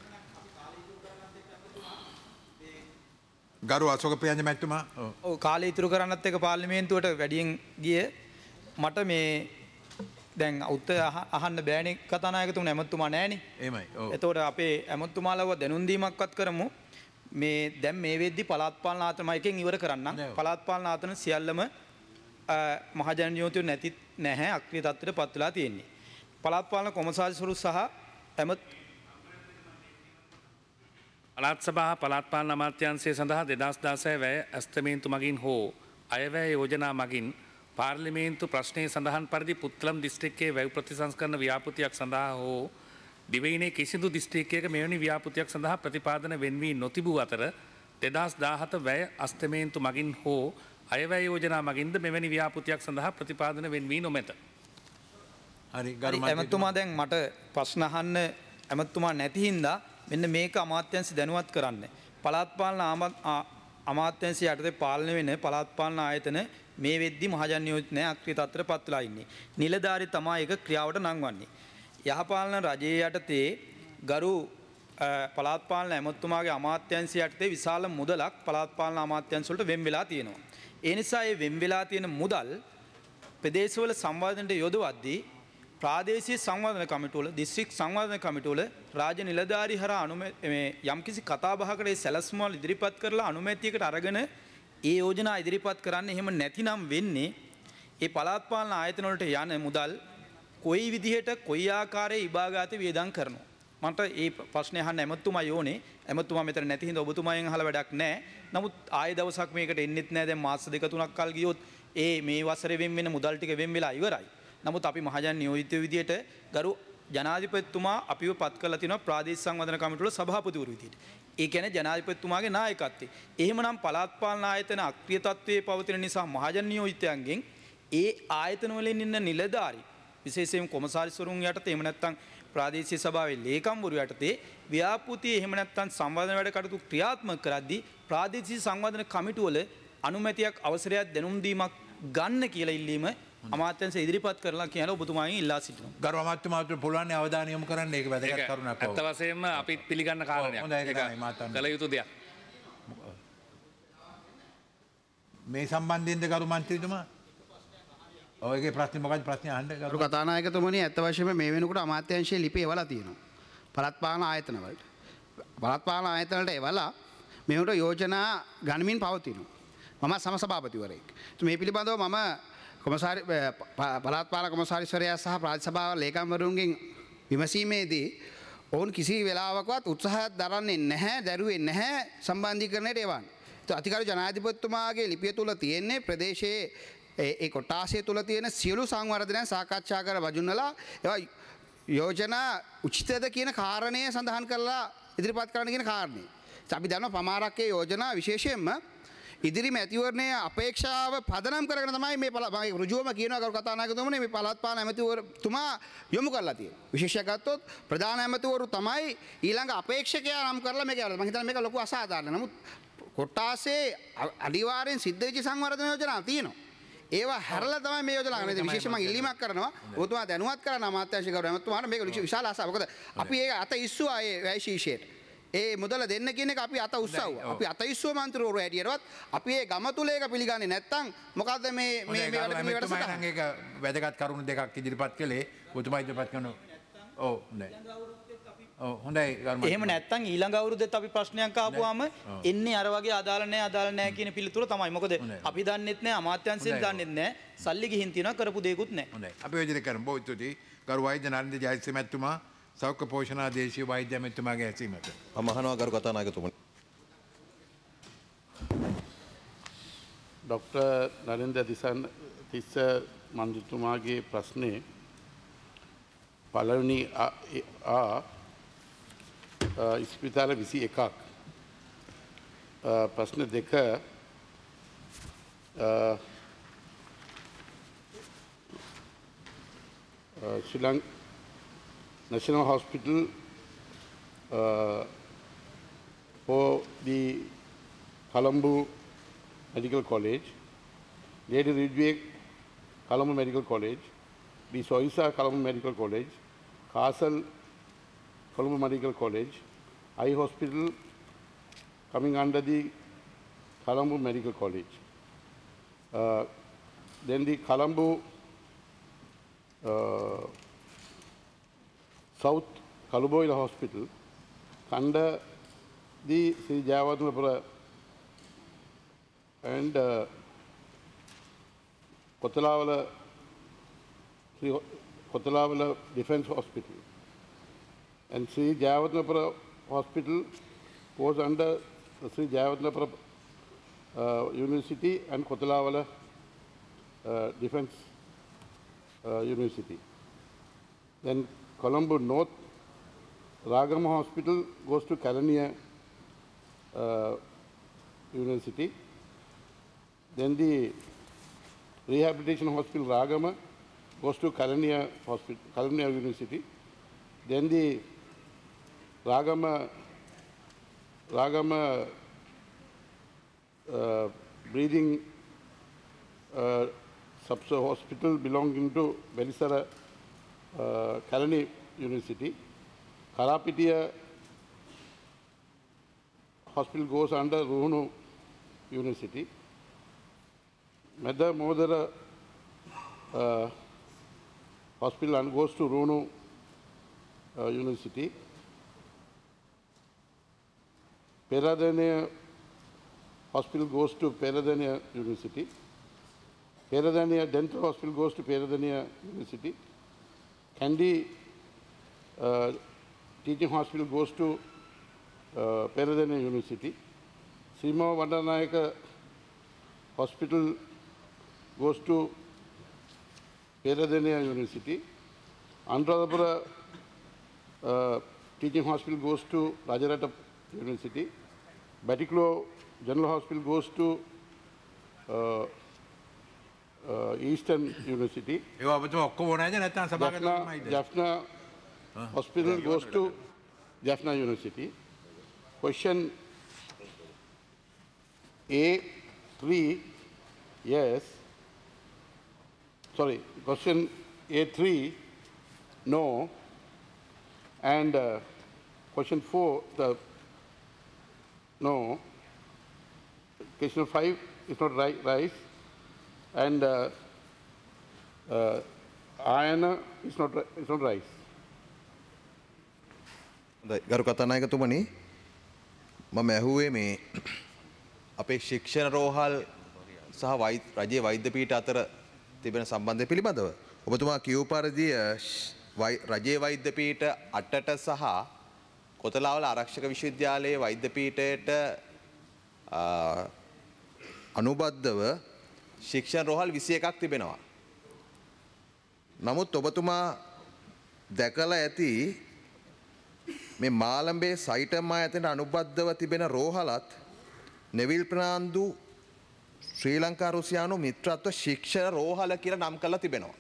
Speaker 1: ගරු අශෝක ප්‍රියන්ත මැතිතුමා
Speaker 10: ඔව් කාලය ඉතුරු කරන්නත් එක පාර්ලිමේන්තුවට වැඩියෙන් ගිය මට මේ දැන් උත්තර අහන්න බෑනේ කතානායකතුමනි ඇමතුමා නෑනේ.
Speaker 1: එහෙමයි. ඔව්.
Speaker 10: එතකොට අපේ ඇමතුමාලව දැනුම් දීමක්වත් කරමු. මේ දැන් මේ වෙද්දි පළාත් පාලන ආයතන එකෙන් ඉවර කරන්න. පළාත් පාලන ආයතන සියල්ලම මහජන නියෝජිතයෝ නැති නැහැ අක්‍රිය තත්ත්වයට පත් වෙලා තියෙන්නේ. පළාත් පාලන කොමසාරිස්වරු සහ ඇමත්
Speaker 2: පළාත් සභා පළාත් පාලන අමාත්‍යාංශය සඳහා දෙදහස් දාසය වැය ඇස්තමේන්තු මගින් හෝ අයවැය යෝජනා මගින් පාර්ලිමේන්තු ප්‍රශ්නයේ සඳහන් පරිදි පුත්තලම් දිස්ත්‍රික්කයේ වැව් ප්‍රතිසංස්කරණ ව්‍යාපෘතියක් සඳහා හෝ දිවයිනේ කිසිදු දිස්ත්‍රික්කයක මෙවැනි ව්‍යාපෘතියක් සඳහා ප්‍රතිපාදන වෙන් වී නොතිබූ අතර දෙදහස් දාහත වැය අස්තමේන්තු මගින් හෝ අයවැය යෝජනා මගින්ද මෙවැනි ව්‍යාපෘතියක් සඳහා ප්‍රතිපාදන වෙන් වී නොමැත.
Speaker 1: හරි
Speaker 10: ගරු ඇමතුමා දැන් මට ප්‍රශ්න අහන්න ඇමතුමා නැති හින්දා මෙන්න මේක අමාත්‍යාංශය දැනුවත් කරන්න. පළාත් පාලන අමාත්‍යාංශය යටතේ පාලනය වෙන පළාත් පාලන ආයතන මේ වෙද්දි මහජන නියෝජිත නැහැ අක්‍රිය තත්ත්වයට පත් වෙලා ඉන්නේ. නිලධාරී තමයි ඒක ක්‍රියාවට නංවන්නේ. යහපාලන රජයේ යටතේ ගරු පළාත් පාලන ඇමතුමාගේ අමාත්‍යාංශය යටතේ විශාල මුදලක් පළාත් පාලන අමාත්‍යාංශ වලට වෙන් වෙලා තියෙනවා. ඒ නිසා මේ වෙන් වෙලා තියෙන මුදල් ප්‍රදේශවල සංවර්ධනයට යොදවද්දී ප්‍රාදේශීය සංවර්ධන කමිටුවල දිස්ත්‍රික් සංවර්ධන කමිටුවල රාජ්‍ය නිලධාරී හරහා අනුමැතිය මේ යම්කිසි කතාබහකට ඒ සැලැස්ම වල ඉදිරිපත් කරලා අනුමැතියකට අරගෙන ඒ යෝජනා ඉදිරිපත් කරන්න එහෙම නැතිනම් වෙන්නේ ඒ පළාත් පාලන ආයතන වලට යන මුදල් කොයි විදිහට කොයි ආකාරයේ විභාගාත වියදම් කරනවා. මට ඒ ප්‍රශ්නේ අහන්න ඇමතුමා යෝනේ. ඇමතුමා මෙතන නැති හින්දා ඔබතුමාගෙන් අහලා වැඩක් නැහැ. නමුත් ආයෙ දවසක් මේකට එන්නෙත් නැහැ. දැන් මාස දෙක තුනක් කල් ගියොත් ඒ මේ වසරේ වෙන් වෙන මුදල් ටික වෙන් වෙලා ඉවරයි. නමුත් අපි මහජන නියෝජිත විදියට ගරු ජනාධිපතිතුමා අපිව පත් කරලා තිනවා ප්‍රාදේශීය සංවර්ධන කමිටුවල සභාපතිවරු විදියට. ඒ කියන්නේ ජනාධිපතිතුමාගේ නායකත්වයේ. එහෙමනම් පළාත් පාලන ආයතන අක්‍රිය තත්ත්වයේ පවතින නිසා මහජන නියෝජිතයන්ගෙන් ඒ ආයතන වලින් ඉන්න නිලධාරි විශේෂයෙන් කොමසාරිස්වරුන් යටතේ එහෙම නැත්නම් ප්‍රාදේශීය සභාවේ ලේකම්වරු යටතේ ව්‍යාපෘතිය එහෙම නැත්නම් සංවර්ධන වැඩ කටයුතු ක්‍රියාත්මක කරද්දී ප්‍රාදේශීය සංවර්ධන කමිටුවල අනුමැතියක් අවසරයක් දැනුම් දීමක් ගන්න කියලා ඉල්ලීම අමාත්‍යංශ ඉදිරිපත් කරලා කියලා ඔබතුමාගෙන් ඉල්ලා සිටිනවා.
Speaker 1: ගරු අමාත්‍යතුමාට පුළුවන් අවධානය යොමු කරන්න ඒක වැදගත් කරුණක්.
Speaker 2: ඇත්ත වශයෙන්ම අපි පිළිගන්න කාරණයක්. ඒක කළ යුතු දෙයක්.
Speaker 1: මේ සම්බන්ධයෙන්ද ගරු මන්ත්‍රීතුමා ඔයගේ ප්‍රශ්නේ මොකක්ද ප්‍රශ්නේ අහන්න
Speaker 11: ගරු කතානායකතුමනි ඇත්ත වශයෙන්ම මේ වෙනකොට අමාත්‍යාංශයේ ලිපි එවලා තියෙනවා. පළාත් පාලන ආයතන වලට. පළාත් පාලන ආයතන වලට එවලා මේකට යෝජනා ගණමින් පවතිනවා. මම සමසභාපතිවරයෙක්. මේ පිළිබඳව මම කොමසාරි පළාත් පාලන කොමසාරිස්වරයා සහ ප්‍රාදේශ සභාව ලේකම්වරුන්ගෙන් විමසීමේදී ඔවුන් කිසි වෙලාවකවත් උත්සාහයක් දරන්නේ නැහැ, දැරුවේ නැහැ සම්බන්ධීකරණයට එවන්න. ඒත් අතිගරු ජනාධිපතිතුමාගේ ලිපිය තුල තියෙන්නේ ප්‍රදේශයේ ඒ කොටාසය තුල තියෙන සියලු සංවර්ධනයන් සාකච්ඡා කර වජුන්නලා ඒවා යෝජනා උචිතද කියන කාරණය සඳහන් කරලා ඉදිරිපත් කරන්න කියන කාරණේ. අපි දන්නවා පමාරක්කේ යෝජනා විශේෂයෙන්ම ඉදිරි මැතිවරණයේ අපේක්ෂාව පදනම් කරගෙන තමයි මේ මම ඍජුවම කියනවා කරු කතානායකතුමනි මේ පළාත් පාලන ඇමතිවරතුමා යොමු කරලා තියෙන්නේ. විශේෂයක් ගත්තොත් ප්‍රධාන ඇමතිවරු තමයි ඊළඟ අපේක්ෂකයා නම් කරලා මේක මම හිතන්නේ මේක ලොකු අසාධාරණ. නමුත් කොටාසේ අනිවාර්යෙන් සිද්ධ වෙච්ච සංවර්ධන යෝජනා තියෙනවා. ඒවා හැරලා තමයි මේ යෝජනා කරන්නේ. විශේෂයෙන්ම මම ඉල්ලීමක් කරනවා. ඔබතුමා දැනුවත් කරන්න අමාත්‍යාංශ ගෞරව ඇමතුමාට මේක විශාල ආසාවක්. මොකද අපි ඒක අත ඉස්සුවා ඒ වැය ශීර්ෂයට. ඒ මුදල දෙන්න කියන එක අපි අත උස්සවුවා. අපි අත ඉස්සුව මන්ත්‍රීවරු හැටියටවත් අපි ඒ ගම තුල ඒක පිළිගන්නේ නැත්නම් මොකද්ද මේ මේ මේ වැඩ මේ වැඩසටහන.
Speaker 1: මම ඒක වැදගත් කරුණු දෙකක් ඉදිරිපත් කළේ. ඔබතුමා ඉදිරිපත් කරන ඔව් හොඳයි. ඔව් හොඳයි ගර්ම.
Speaker 10: එහෙම නැත්නම් ඊළඟ අවුරුද්දෙත් අපි ප්‍රශ්නයක් ආපුවාම එන්නේ අර වගේ අදාළ නැහැ අදාළ නැහැ කියන පිළිතුර තමයි. මොකද අපි දන්නෙත් නැහැ අමාත්‍යාංශයෙන් දන්නෙත් නැහැ. සල්ලි ගිහින් තියනවා කරපු දෙයක්වත් නැහැ.
Speaker 1: හොඳයි. අපි ඔය විදිහට කරමු. බොහෝ ස්තුතියි. ගරු වෛද්‍ය නරින්ද ජයසිංහ මැතිතුමා සෞඛ්‍ය පෝෂණ දේශීය වෛද්‍ය මැතිතුමාගේ ඇසීමට.
Speaker 12: මම අහනවා ගරු කතානායකතුමනි.
Speaker 5: ඩොක්ටර් නරින්ද දිසන් තිස්ස මන්ත්‍රීතුමාගේ ප්‍රශ්නේ පළවෙනි ආ ඉස්පිතාල විසි එකක් ප්‍රශ්න දෙක ශ්‍රී Lanka National Hospital uh, for the Colombo Medical College, Lady Ridgeway Colombo Medical College, the Soisa Colombo Medical College, Castle Colombo Medical College, Eye Hospital coming under the Colombo Medical College. Uh, then the Colombo uh, South Kaluboila Hospital under the Sri Jayawardenapura and uh, Kotalavala Sri Kotalavala Defence Hospital. And Sri Jayawardenapura Hospital was under the Sri Jayawardenapura uh, University and Kotalavala uh, Defence uh, University. Then Colombo North, Ragama Hospital goes to Kalaniya uh, University. Then the Rehabilitation Hospital Ragama goes to Kalaniya Hospital, Kalaniya University. Then the Ragama, Ragama uh, breathing uh, sub hospital belonging to Belisara Uh, Kalani University. Karapitiya Hospital goes under Ruhunu University. Medha Modara uh, Hospital and goes to Ruhunu uh, University. Peradene
Speaker 13: Hospital goes to Peradeniya University. Peradeniya Dental Hospital goes to Peradeniya University. Kandy uh, Teaching Hospital goes to uh, Peradeniya University. Srima Vandanayaka Hospital goes to Peradeniya University. Anuradhapura uh, Teaching Hospital goes to Rajarata University. Batticaloa General Hospital goes to uh, uh, Eastern University. Jaffna, Jaffna Hospital goes to Jaffna University. Question A three, yes. Sorry, question A three, no. And uh, question four, the no. Question five is not right, right. And uh, uh, iron is not, is not right.
Speaker 12: ගරු කතානායකතුමනි මම ඇහුවේ මේ අපේ ශික්ෂණ රෝහල් සහ රජයේ වෛද්‍ය පීඨ අතර තිබෙන සම්බන්ධය පිළිබඳව ඔබතුමා කියූ පරිදි රජයේ වෛද්‍ය පීඨ අටට සහ කොතලාවල ආරක්ෂක විශ්වවිද්‍යාලයේ වෛද්‍ය පීඨයට අනුබද්ධව ශික්ෂණ රෝහල් විසි එකක් තිබෙනවා. නමුත් ඔබතුමා දැකලා ඇති මේ මාලඹේ සයිටම් ආයතනයට අනුබද්ධව තිබෙන රෝහලත් නෙවිල් ප්‍රනාන්දු ශ්‍රී ලංකා රුසියානු මිත්‍රත්ව ශික්ෂණ රෝහල කියලා නම් කරලා තිබෙනවා.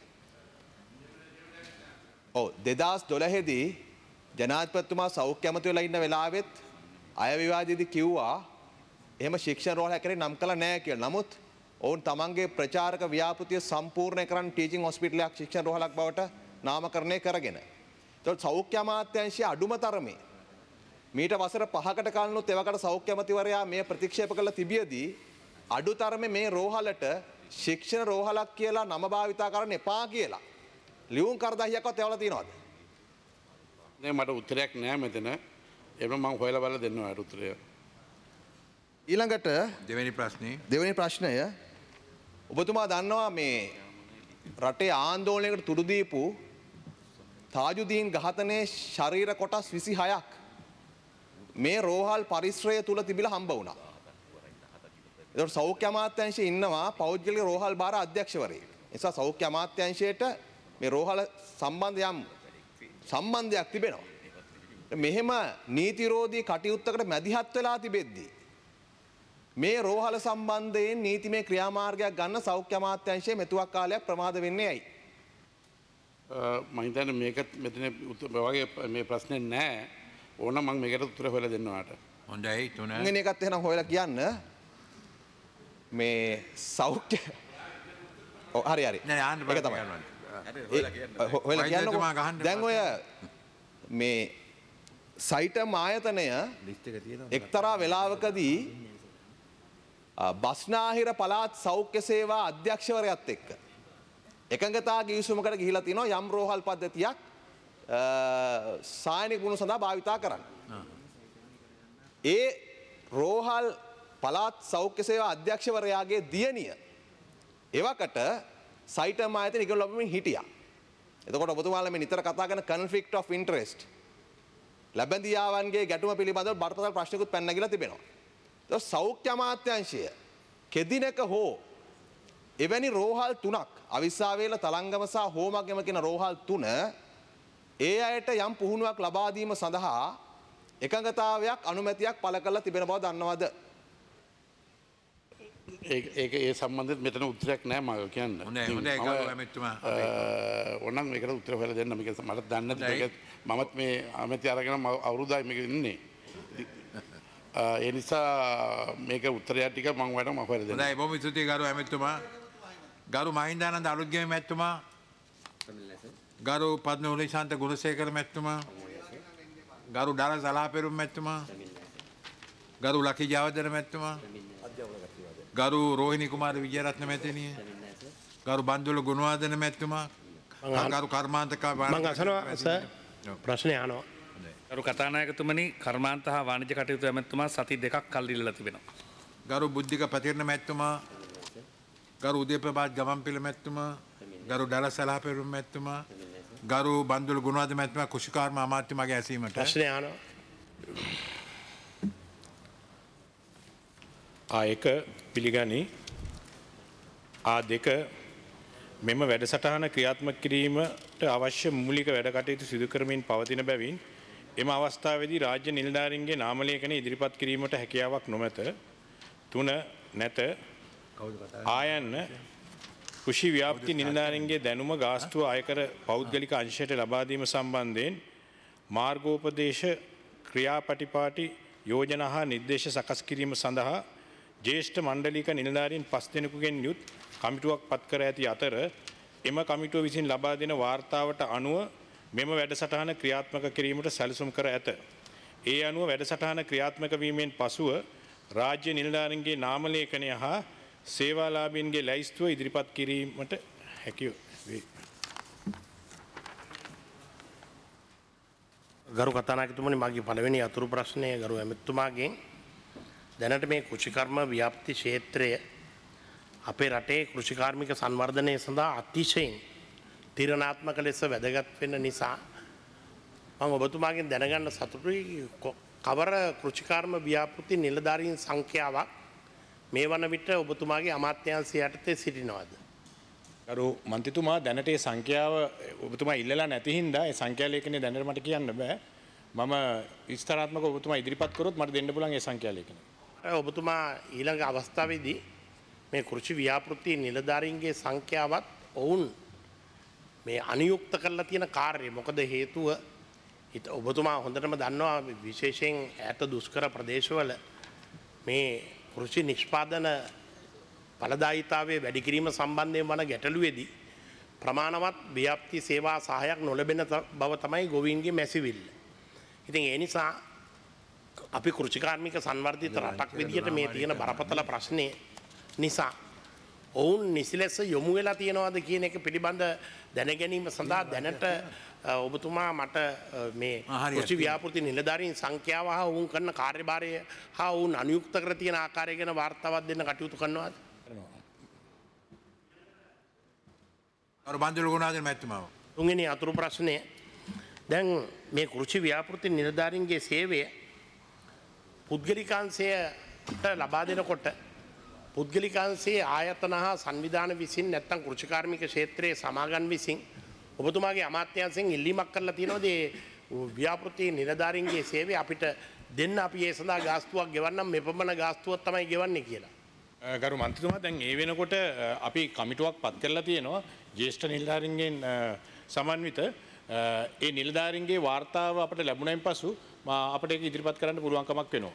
Speaker 12: ඔව් දෙදාස් දොළහ දී ජනාධිපතිතුමා සෞඛ්‍ය ඇමති වෙලා ඉන්න වෙලාවෙත් අය විවාදයේදී කිව්වා එහෙම ශික්ෂණ රෝහල හැකරේ නම් කළා නෑ කියලා. නමුත් ඔවුන් තමන්ගේ ප්‍රචාරක ව්‍යාපෘතිය සම්පූර්ණ කරන් ටීචින් හොස්පිටලයක් ශික්ෂණ රෝහලක් බවට නාමකරණය කරගෙන. ඒත් සෞඛ්‍ය අමාත්‍යාංශයේ අඩුම තරමේ මීට වසර පහකට කලිනුත් එවකට සෞඛ්‍ය ඇමතිවරයා මේ ප්‍රතික්ෂේප කළ තිබියදී අඩු තරමේ මේ රෝහලට ශික්ෂණ රෝහලක් කියලා නම භාවිතා කරන්න එපා කියලා ලියුම් කරදාහියක්වත් එවලා තියෙනවද?
Speaker 13: නේ මට උත්තරයක් නෑ මෙතන. ඒක මම හොයලා බලලා දෙන්නවා අර උත්තරය.
Speaker 12: ඊළඟට
Speaker 1: දෙවෙනි ප්‍රශ්නේ
Speaker 12: දෙවෙනි ප්‍රශ්නය ඔබතුමා දන්නවා මේ රටේ ආందోලනයකට තුඩු දීපු තාජුදීන් ඝාතනයේ ශරීර කොටස් විසිහයක් මේ රෝහල් පරිශ්‍රය තුල තිබිලා හම්බ වුණා. ඒකට සෞඛ්‍ය අමාත්‍යාංශයේ ඉන්නවා පෞද්ගලික රෝහල් භාර අධ්‍යක්ෂවරයෙක්. ඒ නිසා සෞඛ්‍ය අමාත්‍යාංශයට මේ රෝහල සම්බන්ධ යම් සම්බන්ධයක් තිබෙනවා. මෙහෙම නීති විරෝධී කටයුත්තකට මැදිහත් වෙලා තිබෙද්දී මේ රෝහල සම්බන්ධයෙන් නීතිමය ක්‍රියාමාර්ගයක් ගන්න සෞඛ්‍ය අමාත්‍යාංශයේ මෙතුවක් කාලයක් ප්‍රමාද වෙන්නේ ඇයි?
Speaker 13: මම හිතන්නේ මේක මෙතන වගේ මේ ප්‍රශ්නේ නෑ. ඕන මම මේකට උත්තර හොයලා දෙන්නවාට.
Speaker 1: හොඳයි තුන.
Speaker 12: ඉතින් ඒකත් එහෙනම් හොයලා කියන්න. මේ සෞඛ්‍ය ඔව් හරි හරි.
Speaker 1: නෑ ආන්න
Speaker 12: ඒක තමයි. හොයලා කියන්නකෝ. දැන් ඔය මේ සයිටම් ආයතනය එක්තරා වෙලාවකදී බස්නාහිර පළාත් සෞඛ්‍ය සේවා අධ්‍යක්ෂවරයාත් එක්ක එකඟතා ගිවිසුමකට ගිහිලා තිනවා යම් රෝහල් පද්ධතියක් සායනික ගුණ සඳහා භාවිතා කරන්න. ඒ රෝහල් පළාත් සෞඛ්‍ය සේවා අධ්‍යක්ෂවරයාගේ දියණිය එවකට සයිටම් ආයතන ඉගෙන ලැබෙමින් හිටියා. එතකොට ඔබතුමාලා මේ නිතර කතා කරන conflict of interest ලැබැඳියාවන්ගේ ගැටුම පිළිබඳව බරපතල ප්‍රශ්නකුත් පැන නැගිලා තිබෙනවා. ඒක සෞඛ්‍ය අමාත්‍යාංශය කෙදිනක හෝ එවැනි රෝහල් තුනක් අවිස්සාවේල තලංගම සහ හෝමගම කියන රෝහල් තුන ඒ අයට යම් පුහුණුවක් ලබා දීම සඳහා එකඟතාවයක් අනුමැතියක් පළ කරලා තිබෙන බව දන්නවද?
Speaker 13: ඒක ඒ සම්බන්ධයෙන් මෙතන උත්තරයක් නෑ මම කියන්න.
Speaker 1: හොඳයි හොඳයි ගරු ඇමතිතුමා.
Speaker 13: ඕනනම් මේකට උත්තර හොයලා දෙන්න. මේක මට දන්නේ නැති මේක මමත් මේ ඇමති අරගෙන අවුරුද්දයි මේක ඉන්නේ. ඒ නිසා මේක උත්තරය ටික මම වඩා මම හොයලා දෙන්න.
Speaker 1: හොඳයි බොහොම ස්තුතියි ගරු ඇමතිතුමා. ගරු මහින්දානන්ද අලුත්ගම මැතිතුමා. ගරු පද්ම උලිශාන්ත ගුණසේකර මැතිතුමා. ගරු ඩාල සලාපෙරුම් මැතිතුමා. ගරු ලකි ජයවර්ධන මැතිතුමා. ගරු රෝහිණී කුමාර විජයරත්න මැතිණිය. ගරු බන්දුල ගුණවර්ධන මැතිතුමා. ගරු කර්මාන්තක
Speaker 5: මම අසනවා සර් ප්‍රශ්නේ අහනවා.
Speaker 2: ගරු කතානායකතුමනි කර්මාන්ත හා වාණිජ්‍ය කටයුතු ඇමතිතුමා සති දෙකක් කල් ඉල්ලලා තිබෙනවා.
Speaker 1: ගරු බුද්ධික ප්‍රතිරණ මැතිතුමා, ගරු උදේප්‍රභාත් ගමන්පිල මැතිතුමා, ගරු ඩලස් සලාපෙරුම් මැතිතුමා, ගරු බන්දුල ගුණවර්ධන මැතිතුමා කෘෂිකාර්ම අමාත්‍යතුමාගේ ඇසීමට
Speaker 5: ප්‍රශ්නය අහනවා.
Speaker 14: ආ එක පිළිගනි. ආ දෙක මෙම වැඩසටහන ක්‍රියාත්මක කිරීමට අවශ්‍ය මූලික වැඩ කටයුතු සිදු කරමින් පවතින බැවින් එම අවස්ථාවේදී රාජ්‍ය නිලධාරීන්ගේ නාම ලේඛන ඉදිරිපත් කිරීමට හැකියාවක් නොමැත. තුන නැත. ආයන්න කෘෂි ව්‍යාපෘති නිලධාරීන්ගේ දැනුම ගාස්තුව අයකර පෞද්ගලික අංශයට ලබා දීම සම්බන්ධයෙන් මාර්ගෝපදේශ ක්‍රියාපටිපාටි යෝජනා හා නිර්දේශ සකස් කිරීම සඳහා ජ්‍යෙෂ්ඨ මණ්ඩලික නිලධාරීන් පස් දෙනෙකුගෙන් යුත් කමිටුවක් පත් කර ඇති අතර එම කමිටුව විසින් ලබා දෙන වාර්තාවට අනුව මෙම වැඩසටහන ක්‍රියාත්මක කිරීමට සැලසුම් කර ඇත. ඒ අනුව වැඩසටහන ක්‍රියාත්මක වීමෙන් පසුව රාජ්‍ය නිලධාරීන්ගේ නාම ලේඛනය හා සේවාලාභීන්ගේ ලැයිස්තුව ඉදිරිපත් කිරීමට හැකි වේ.
Speaker 5: ගරු කතානායකතුමනි, මගේ පළවෙනි අතුරු ප්‍රශ්නය ගරු ඇමතිතුමාගෙන් දැනට මේ කෘෂිකර්ම ව්‍යාප්ති ක්ෂේත්‍රය අපේ රටේ කෘෂිකාර්මික සංවර්ධනය සඳහා අතිශයින් තීරණාත්මක ලෙස වැදගත් වෙන නිසා මම ඔබතුමාගෙන් දැනගන්න සතුටුයි කවර කෘෂිකාර්ම ව්‍යාපෘති නිලධාරීන් සංඛ්‍යාවක් මේ වන විට ඔබතුමාගේ අමාත්‍යාංශය යටතේ සිටිනවද?
Speaker 14: ගරු මන්ත්‍රීතුමා, දැනට ඒ සංඛ්‍යාව ඔබතුමා ඉල්ලලා නැති හින්දා ඒ සංඛ්‍යා ලේඛනය දැනට මට කියන්න බෑ. මම විස්තරාත්මක ඔබතුමා ඉදිරිපත් කරොත් මට දෙන්න පුළුවන් ඒ සංඛ්‍යා ලේඛනය.
Speaker 5: ඔබතුමා ඊළඟ අවස්ථාවේදී මේ කෘෂි ව්‍යාපෘති නිලධාරීන්ගේ සංඛ්‍යාවත් ඔවුන් මේ අනියුක්ත කරලා තියෙන කාර්යය මොකද හේතුව ඔබතුමා හොඳටම දන්නවා විශේෂයෙන් ඈත දුෂ්කර ප්‍රදේශවල මේ කෘෂි නිෂ්පාදන ඵලදායීතාවයේ වැඩි කිරීම සම්බන්ධයෙන් වන ගැටලුවේදී ප්‍රමාණවත් ව්‍යාප්ති සේවා සහායක් නොලැබෙන බව තමයි ගොවීන්ගේ මැසිවිල්ල. ඉතින් ඒ නිසා අපි කෘෂිකාර්මික සංවර්ධිත රටක් විදියට මේ තියෙන බරපතල ප්‍රශ්නේ නිසා ඔවුන් නිසි ලෙස යොමු වෙලා තියෙනවද කියන එක පිළිබඳ දැනගැනීම සඳහා දැනට ඔබතුමා මට මේ කෘෂි ව්‍යාපෘති නිලධාරීන් සංඛ්‍යාව හා ඔවුන් කරන කාර්යභාරය හා ඔවුන් අනුයුක්ත කර තියෙන ආකාරය ගැන වාර්තාවක් දෙන්න කටයුතු කරනවද?
Speaker 1: අර බන්දුල ගුණාධර මැතිතුමා.
Speaker 5: තුන්වෙනි අතුරු ප්‍රශ්නය දැන් මේ කෘෂි ව්‍යාපෘති නිලධාරීන්ගේ සේවය පුද්ගලිකාංශයට ලබා දෙනකොට පුද්ගලිකාංශයේ ආයතන හා සංවිධාන විසින් නැත්තම් කෘෂිකාර්මික ක්ෂේත්‍රයේ සමාගම් විසින් ඔබතුමාගේ අමාත්‍යාංශයෙන් ඉල්ලීමක් කරලා තියෙනවද මේ ව්‍යාපෘති නිලධාරීන්ගේ සේවය අපිට දෙන්න අපි ඒ සඳහා ගාස්තුවක් ගෙවන්නම් මෙපමණ ගාස්තුවක් තමයි ගෙවන්නේ කියලා?
Speaker 14: ගරු මන්ත්‍රීතුමා, දැන් ඒ වෙනකොට අපි කමිටුවක් පත් කරලා තියෙනවා ජ්‍යෙෂ්ඨ නිලධාරීන්ගෙන් සමන්විත. ඒ නිලධාරීන්ගේ වාර්තාව අපට ලැබුණයින් පසු අපට ඒක ඉදිරිපත් කරන්න පුළුවන්කමක් වෙනවා.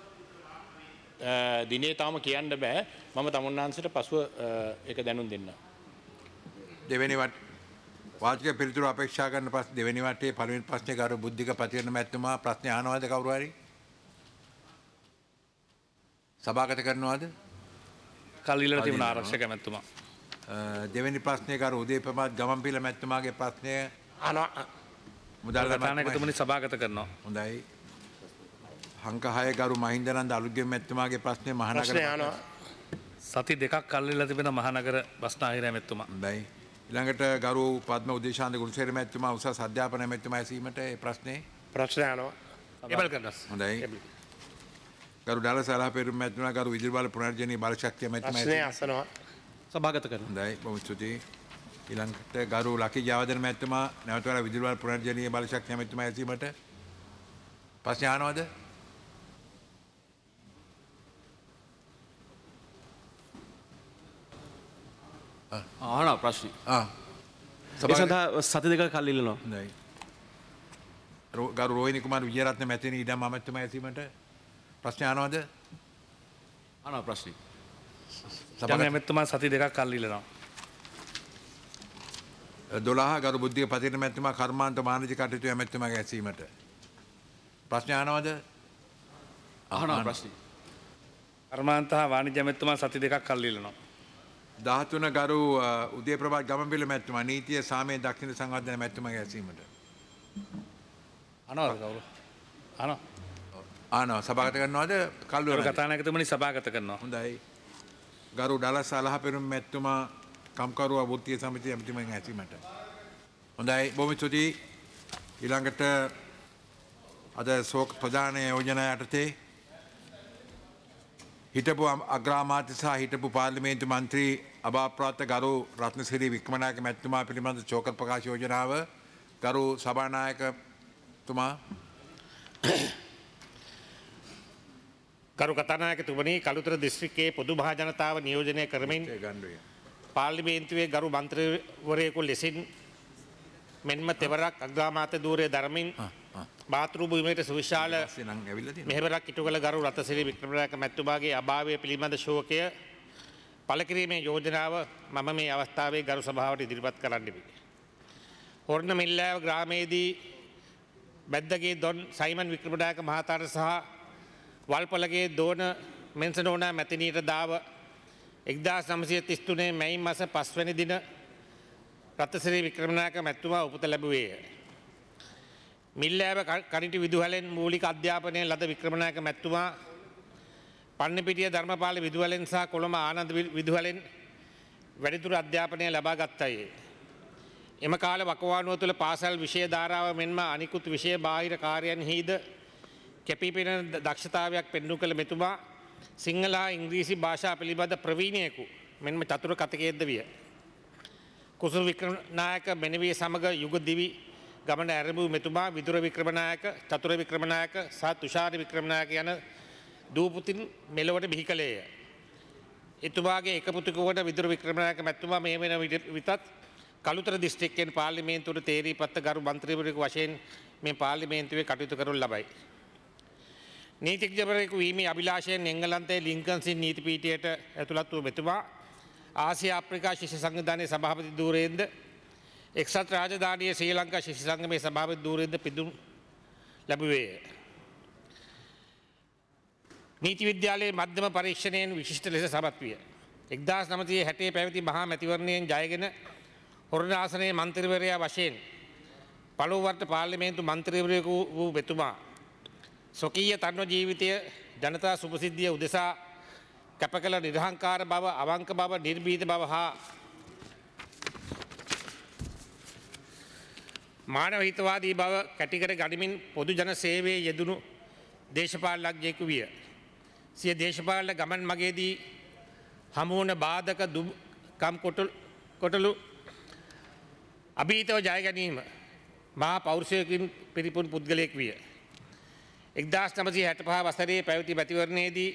Speaker 14: දිනේ තාම කියන්න බෑ. මම තමුන්නාන්සට පසුව ඒක දැනුම් දෙන්න.
Speaker 1: දෙවෙනි වට වාචික පිළිතුරු අපේක්ෂා කරන පස් දෙවෙනි වටේ පළවෙනි ප්‍රශ්නේ ගරු බුද්ධික ප්‍රතිරණ මැතිතුමා ප්‍රශ්නේ අහනවාද කවුරු හරි? සභාගත කරනවාද?
Speaker 2: කල්ලිල තිබුණ ආරක්ෂක මැතිතුමා.
Speaker 1: දෙවෙනි ප්‍රශ්නේ ගරු උදේප්‍රභාත් ගමන්පිල මැතිතුමාගේ ප්‍රශ්නය
Speaker 5: අහනවා.
Speaker 1: මුදල්
Speaker 2: කතානායකතුමනි සභාගත කරනවා.
Speaker 1: හොඳයි. අංක හය ගරු මහින්දනන්ද අලුත්ගෙම මැතිතුමාගේ ප්‍රශ්නේ මහනගර
Speaker 5: ප්‍රශ්නේ අහනවා.
Speaker 2: සති දෙකක් කල්ලිලා තිබෙන මහනගර බස්නාහිර මැතිතුමා.
Speaker 1: හොඳයි. ඊළඟට ගරු පද්ම උදේශාන්ත ගුණසේර මැතිතුමා උසස් අධ්‍යාපන මැතිතුමා ඇසීමට ඒ ප්‍රශ්නේ
Speaker 5: ප්‍රශ්න අහනවා.
Speaker 2: එබල් කරනවා.
Speaker 1: හොඳයි. ගරු ඩාල සලාපෙරුම් මැතිතුමා ගරු විදුලි බල පුනර්ජනනීය බල ශක්තිය මැතිතුමා
Speaker 5: ප්‍රශ්නේ අසනවා.
Speaker 8: සභාගත කරනවා.
Speaker 1: හොඳයි. බොහොම ස්තුතියි. ඊළඟට ගරු ලකී ජයවර්ධන මැතිතුමා නැවත වර විදුලි බල පුනර්ජනනීය බල ශක්තිය මැතිතුමා ඇසීමට ප්‍රශ්න අහනවද?
Speaker 8: ආන ප්‍රශ්න
Speaker 1: ආ
Speaker 8: ඒ සඳහා සති දෙක කල් ඉල්ලනවා.
Speaker 1: හොඳයි. ගරු රෝහිණි කුමාර විජයරත්න මැතිණිය ඉඩම් අමාත්‍යතුමා ඇසීමට ප්‍රශ්න අහනවද?
Speaker 8: ආන ප්‍රශ්න.
Speaker 2: සභාවේ මැතිතුමා සති දෙකක් කල් ඉල්ලනවා.
Speaker 1: දොළහ ගරු බුද්ධික පතිරණ මැතිතුමා කර්මාන්ත මානසික කටයුතු ඇමැතිතුමාගේ ඇසීමට ප්‍රශ්න අහනවද?
Speaker 8: ආන ප්‍රශ්න.
Speaker 2: කර්මාන්ත හා වාණිජ්‍ය මැතිතුමා සති දෙකක් කල් ඉල්ලනවා.
Speaker 1: දහතුන ගරු උදේප්‍රභාත් ගමන්පිල මැතිතුමා නීතිය සාමය දක්ෂිණ සංවර්ධන මැතිතුමාගේ ඇසීමට
Speaker 2: අනවද කවුරු? අනව.
Speaker 1: ආනව සභාගත කරනවාද කල්ුව
Speaker 2: කතානායකතුමනි සභාගත කරනවා.
Speaker 1: හොඳයි. ගරු ඩලස් අලහපෙරුම් මැතිතුමා කම්කරුවා වෘත්තීය සමිතිය ඇමතිතුමෙන් ඇසීමට. හොඳයි බොහොම ස්තුතියි. ඊළඟට අද ශෝක ප්‍රදාන යෝජනා යටතේ හිටපු අග්‍රාමාත්‍ය සහ හිටපු පාර්ලිමේන්තු මන්ත්‍රී අභාප්‍රාප්ත ගරු රත්නසිරි වික්‍රමනායක මැතිතුමා පිළිබඳ ශෝක ප්‍රකාශ යෝජනාව ගරු සභානායකතුමා
Speaker 15: ගරු කතානායකතුමනි කළුතර දිස්ත්‍රික්කයේ පොදු මහ ජනතාව නියෝජනය කරමින් පාර්ලිමේන්තුවේ ගරු මන්ත්‍රීවරයෙකු ලෙසින් මෙන්ම තෙවරක් අග්‍රාමාත්‍ය ධූරය දරමින් මාතෘ භූමියට සුවිශාල මෙහෙවරක් ඉටු කළ ගරු රත්නසිරි වික්‍රමනායක මැතිතුමාගේ අභාවය පිළිබඳ ශෝකය පළ කිරීමේ යෝජනාව මම මේ අවස්ථාවේ ගරු සභාවට ඉදිරිපත් කරන්නෙමි. හොරණ මිල්ලෑව ග්‍රාමයේදී බැද්දගේ දොන් සයිමන් වික්‍රමනායක මහතාට සහ වල්පලගේ දෝන මෙන්සනෝනා මැතිනීට දාව එක්දාස් නවසිය තිස් තුනේ මැයි මස පස්වැනි දින රත්නසිරි වික්‍රමනායක මැතිතුමා උපත ලැබුවේය. මිල්ලෑව කනිටි විදුහලෙන් මූලික අධ්‍යාපනය ලද වික්‍රමනායක මැතිතුමා පන්නපිටිය ධර්මපාල විදුහලෙන් සහ කොළඹ ආනන්ද විදුහලෙන් වැඩිදුර අධ්‍යාපනය ලබා ගත්තයේ. එම කාල වකවානුව තුළ පාසල් විෂය ධාරාව මෙන්ම අනිකුත් විෂය බාහිර කාර්යන්හිද කැපිපෙනෙන දක්ෂතාවයක් පෙන්නුම් කළ මෙතුමා සිංහල හා ඉංග්‍රීසි භාෂා පිළිබඳ ප්‍රවීණයෙකු මෙන්ම චතුර කතකයේද විය. කුසුරු වික්‍රමනායක මෙනවිය සමග යුග දිවි ගමන ඇරඹූ මෙතුමා විදුර වික්‍රමනායක චතුර වික්‍රමනායක සහ තුෂාර වික්‍රමනායක යන දූපුතින් මෙලොවට බිහි කළේය. එතුමාගේ එක පුතුක වන විදුර වික්‍රමනායක මැතිතුමා මේ වෙන විටත් කළුතර දිස්ත්‍රික්කයෙන් පාර්ලිමේන්තුවට තේරීපත්ත ගරු මන්ත්‍රීවරයෙකු වශයෙන් මේ පාර්ලිමේන්තුවේ කටයුතු කරනු ලබයි. නීතිඥවරයෙකු වීමේ අභිලාෂයෙන් එංගලන්තයේ ලින්කන්සින් නීති පීඨයට ඇතුළත් වූ මෙතුමා ආසියා ආප්‍රිකා ශිෂ්‍ය සංවිධානයේ සභාපති ධූරයෙන්ද එක්සත් රාජධානියේ ශ්‍රී ලංකා ශිෂ්‍ය සංගමයේ සභාපති ධූරයෙන්ද පිදුම් ලැබුවේය. නීති විද්‍යාලයේ මධ්‍යම පරීක්ෂණයෙන් විශිෂ්ට ලෙස සමත් විය. එක්දාස් නවසිය හැටේ පැවති මහා මැතිවරණයෙන් ජයගෙන හොරණ ආසනයේ මන්ත්‍රීවරයා වශයෙන් පළමු වරට පාර්ලිමේන්තු මන්ත්‍රීවරයෙකු වූ මෙතුමා ස්වකීය තරුණ ජීවිතය ජනතා සුභසිද්ධිය උදෙසා කැප කළ නිර්හංකාර බව අවංක බව නිර්භීත බව හා මානව හිතවාදී බව කැටිකර ගනිමින් පොදු ජන සේවයේ යෙදුණු දේශපාලනඥයෙකු විය. සිය දේශපාලන ගමන් මගේදී හමුවන බාධක දුකම් කොටලු අභීතව ජය ගැනීම මහා පෞරුෂයකින් පිරිපුන් පුද්ගලයෙක් විය. එක්දාස් නවසිය හැට පහ වසරේ පැවති මැතිවරණයේදී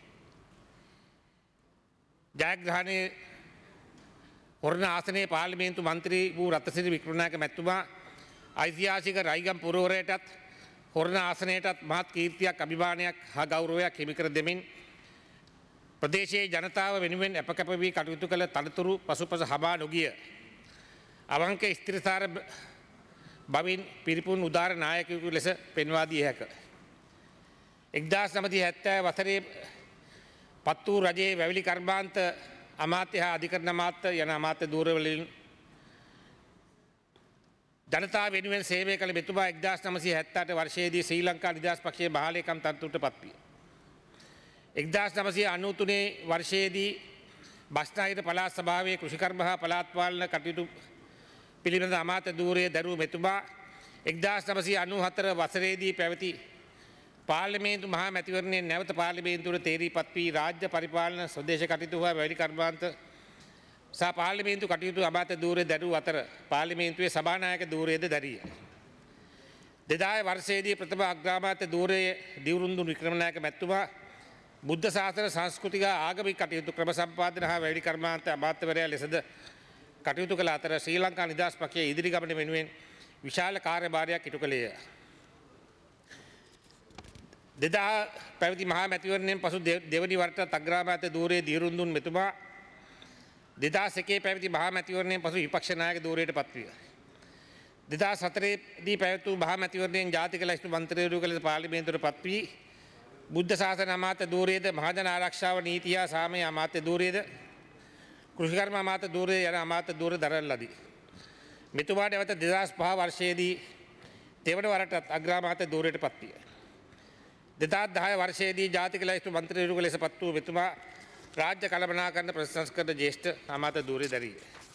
Speaker 15: ජයග්‍රහණය හොරණ ආසනයේ පාර්ලිමේන්තු මන්ත්‍රී වූ රත්නසිරි වික්‍රමනායක මැතිතුමා ඓතිහාසික රයිගම් පුරවරයටත් හොරණ ආසනයටත් මහත් කීර්තියක් අභිමානයක් හා ගෞරවයක් හිමි කර දෙමින් ප්‍රදේශයේ ජනතාව වෙනුවෙන් අපකැප වී කටයුතු කළ තනතුරු පසුපස හබා නොගිය අවංක ස්ථිරසාර බවින් පිරිපුන් උදාර නායකයෙකු ලෙස පෙන්වා දිය හැක. එක්දාස් නවසිය හැත්තෑ වසරේ පත් වූ රජයේ වැවිලි කර්මාන්ත අමාත්‍ය හා අධිකරණ අමාත්‍ය යන අමාත්‍ය ධූරවලින් ජනතාව වෙනුවෙන් සේවය කළ මෙතුමා එක්දාස් නවසිය හැත්තෑ වර්ෂයේදී ශ්‍රී ලංකා නිදහස් පක්ෂයේ මහලේකම් තනතුරට පත්විය. එක්දාස් නවසිය අනූ තුනේ වර්ෂයේදී බස්නාහිර පළාත් සභාවේ කෘෂිකර්ම හා පළාත් පාලන කටයුතු පිළිබඳ අමාත්‍ය ධූරය දැරූ මෙතුමා එක්දාස් නවසිය අනූ හතර වසරේදී පැවති පාර්ලිමේන්තු මහා මැතිවරණයෙන් නැවත පාර්ලිමේන්තුවට තේරීපත් වී රාජ්‍ය පරිපාලන ස්වදේශ කටයුතු හා වැවිලි කර්මාන්ත සහ පාර්ලිමේන්තු කටයුතු අමාත්‍ය ධූරය දැරූ අතර පාර්ලිමේන්තුවේ සභානායක ධූරයද දැරිය. දෙදාය වර්ෂයේදී ප්‍රථම අග්‍රාමාත්‍ය ධූරයේ දිවුරුන්දුන් වික්‍රමනායක මැතිතුමා බුද්ධ ශාසන සංස්කෘතික ආගමික කටයුතු ක්‍රම සම්පාදන හා වැවිලි කර්මාන්ත අමාත්‍යවරයා ලෙසද කටයුතු කළ අතර ශ්‍රී ලංකා නිදහස් පක්ෂයේ ඉදිරි ගමන වෙනුවෙන් විශාල කාර්යභාරයක් ඉටු කළේය. දෙදා පැවති මහා මැතිවරණයෙන් පසු දෙවනි වරටත් අග්‍රාමාත්‍ය ධූරයේ දිවුරුන්දුන් මෙතුමා දෙදාස් එකේ පැවති මහා මැතිවරණයෙන් පසු විපක්ෂ නායක ධූරයට පත්විය. දෙදාස් හතරේදී පැවැත් වූ මහා මැතිවරණයෙන් ජාතික ලැයිස්තු මන්ත්‍රීවරයෙකු ලෙස පාර්ලිමේන්තුවට පත් වී බුද්ධ ශාසන අමාත්‍ය ධූරයේද මහජන ආරක්ෂාව නීතිය හා සාමය අමාත්‍ය ධූරයේද කෘෂිකර්ම අමාත්‍ය ධූරය යන අමාත්‍ය ධූර දරන ලදී. මෙතුමා නැවත දෙදාස් පහ වර්ෂයේදී තෙවන වරටත් අග්‍රාමාත්‍ය ධූරයට පත් විය. දෙදා දහය වර්ෂයේදී ජාතික ලැයිස්තු මන්ත්‍රීවරයෙකු ලෙස පත් වූ මෙතුමා රාජ්‍ය කළමනාකරණ ප්‍රතිසංස්කරණ ජ්‍යෙෂ්ඨ අමාත්‍ය ධූරය දැරීය.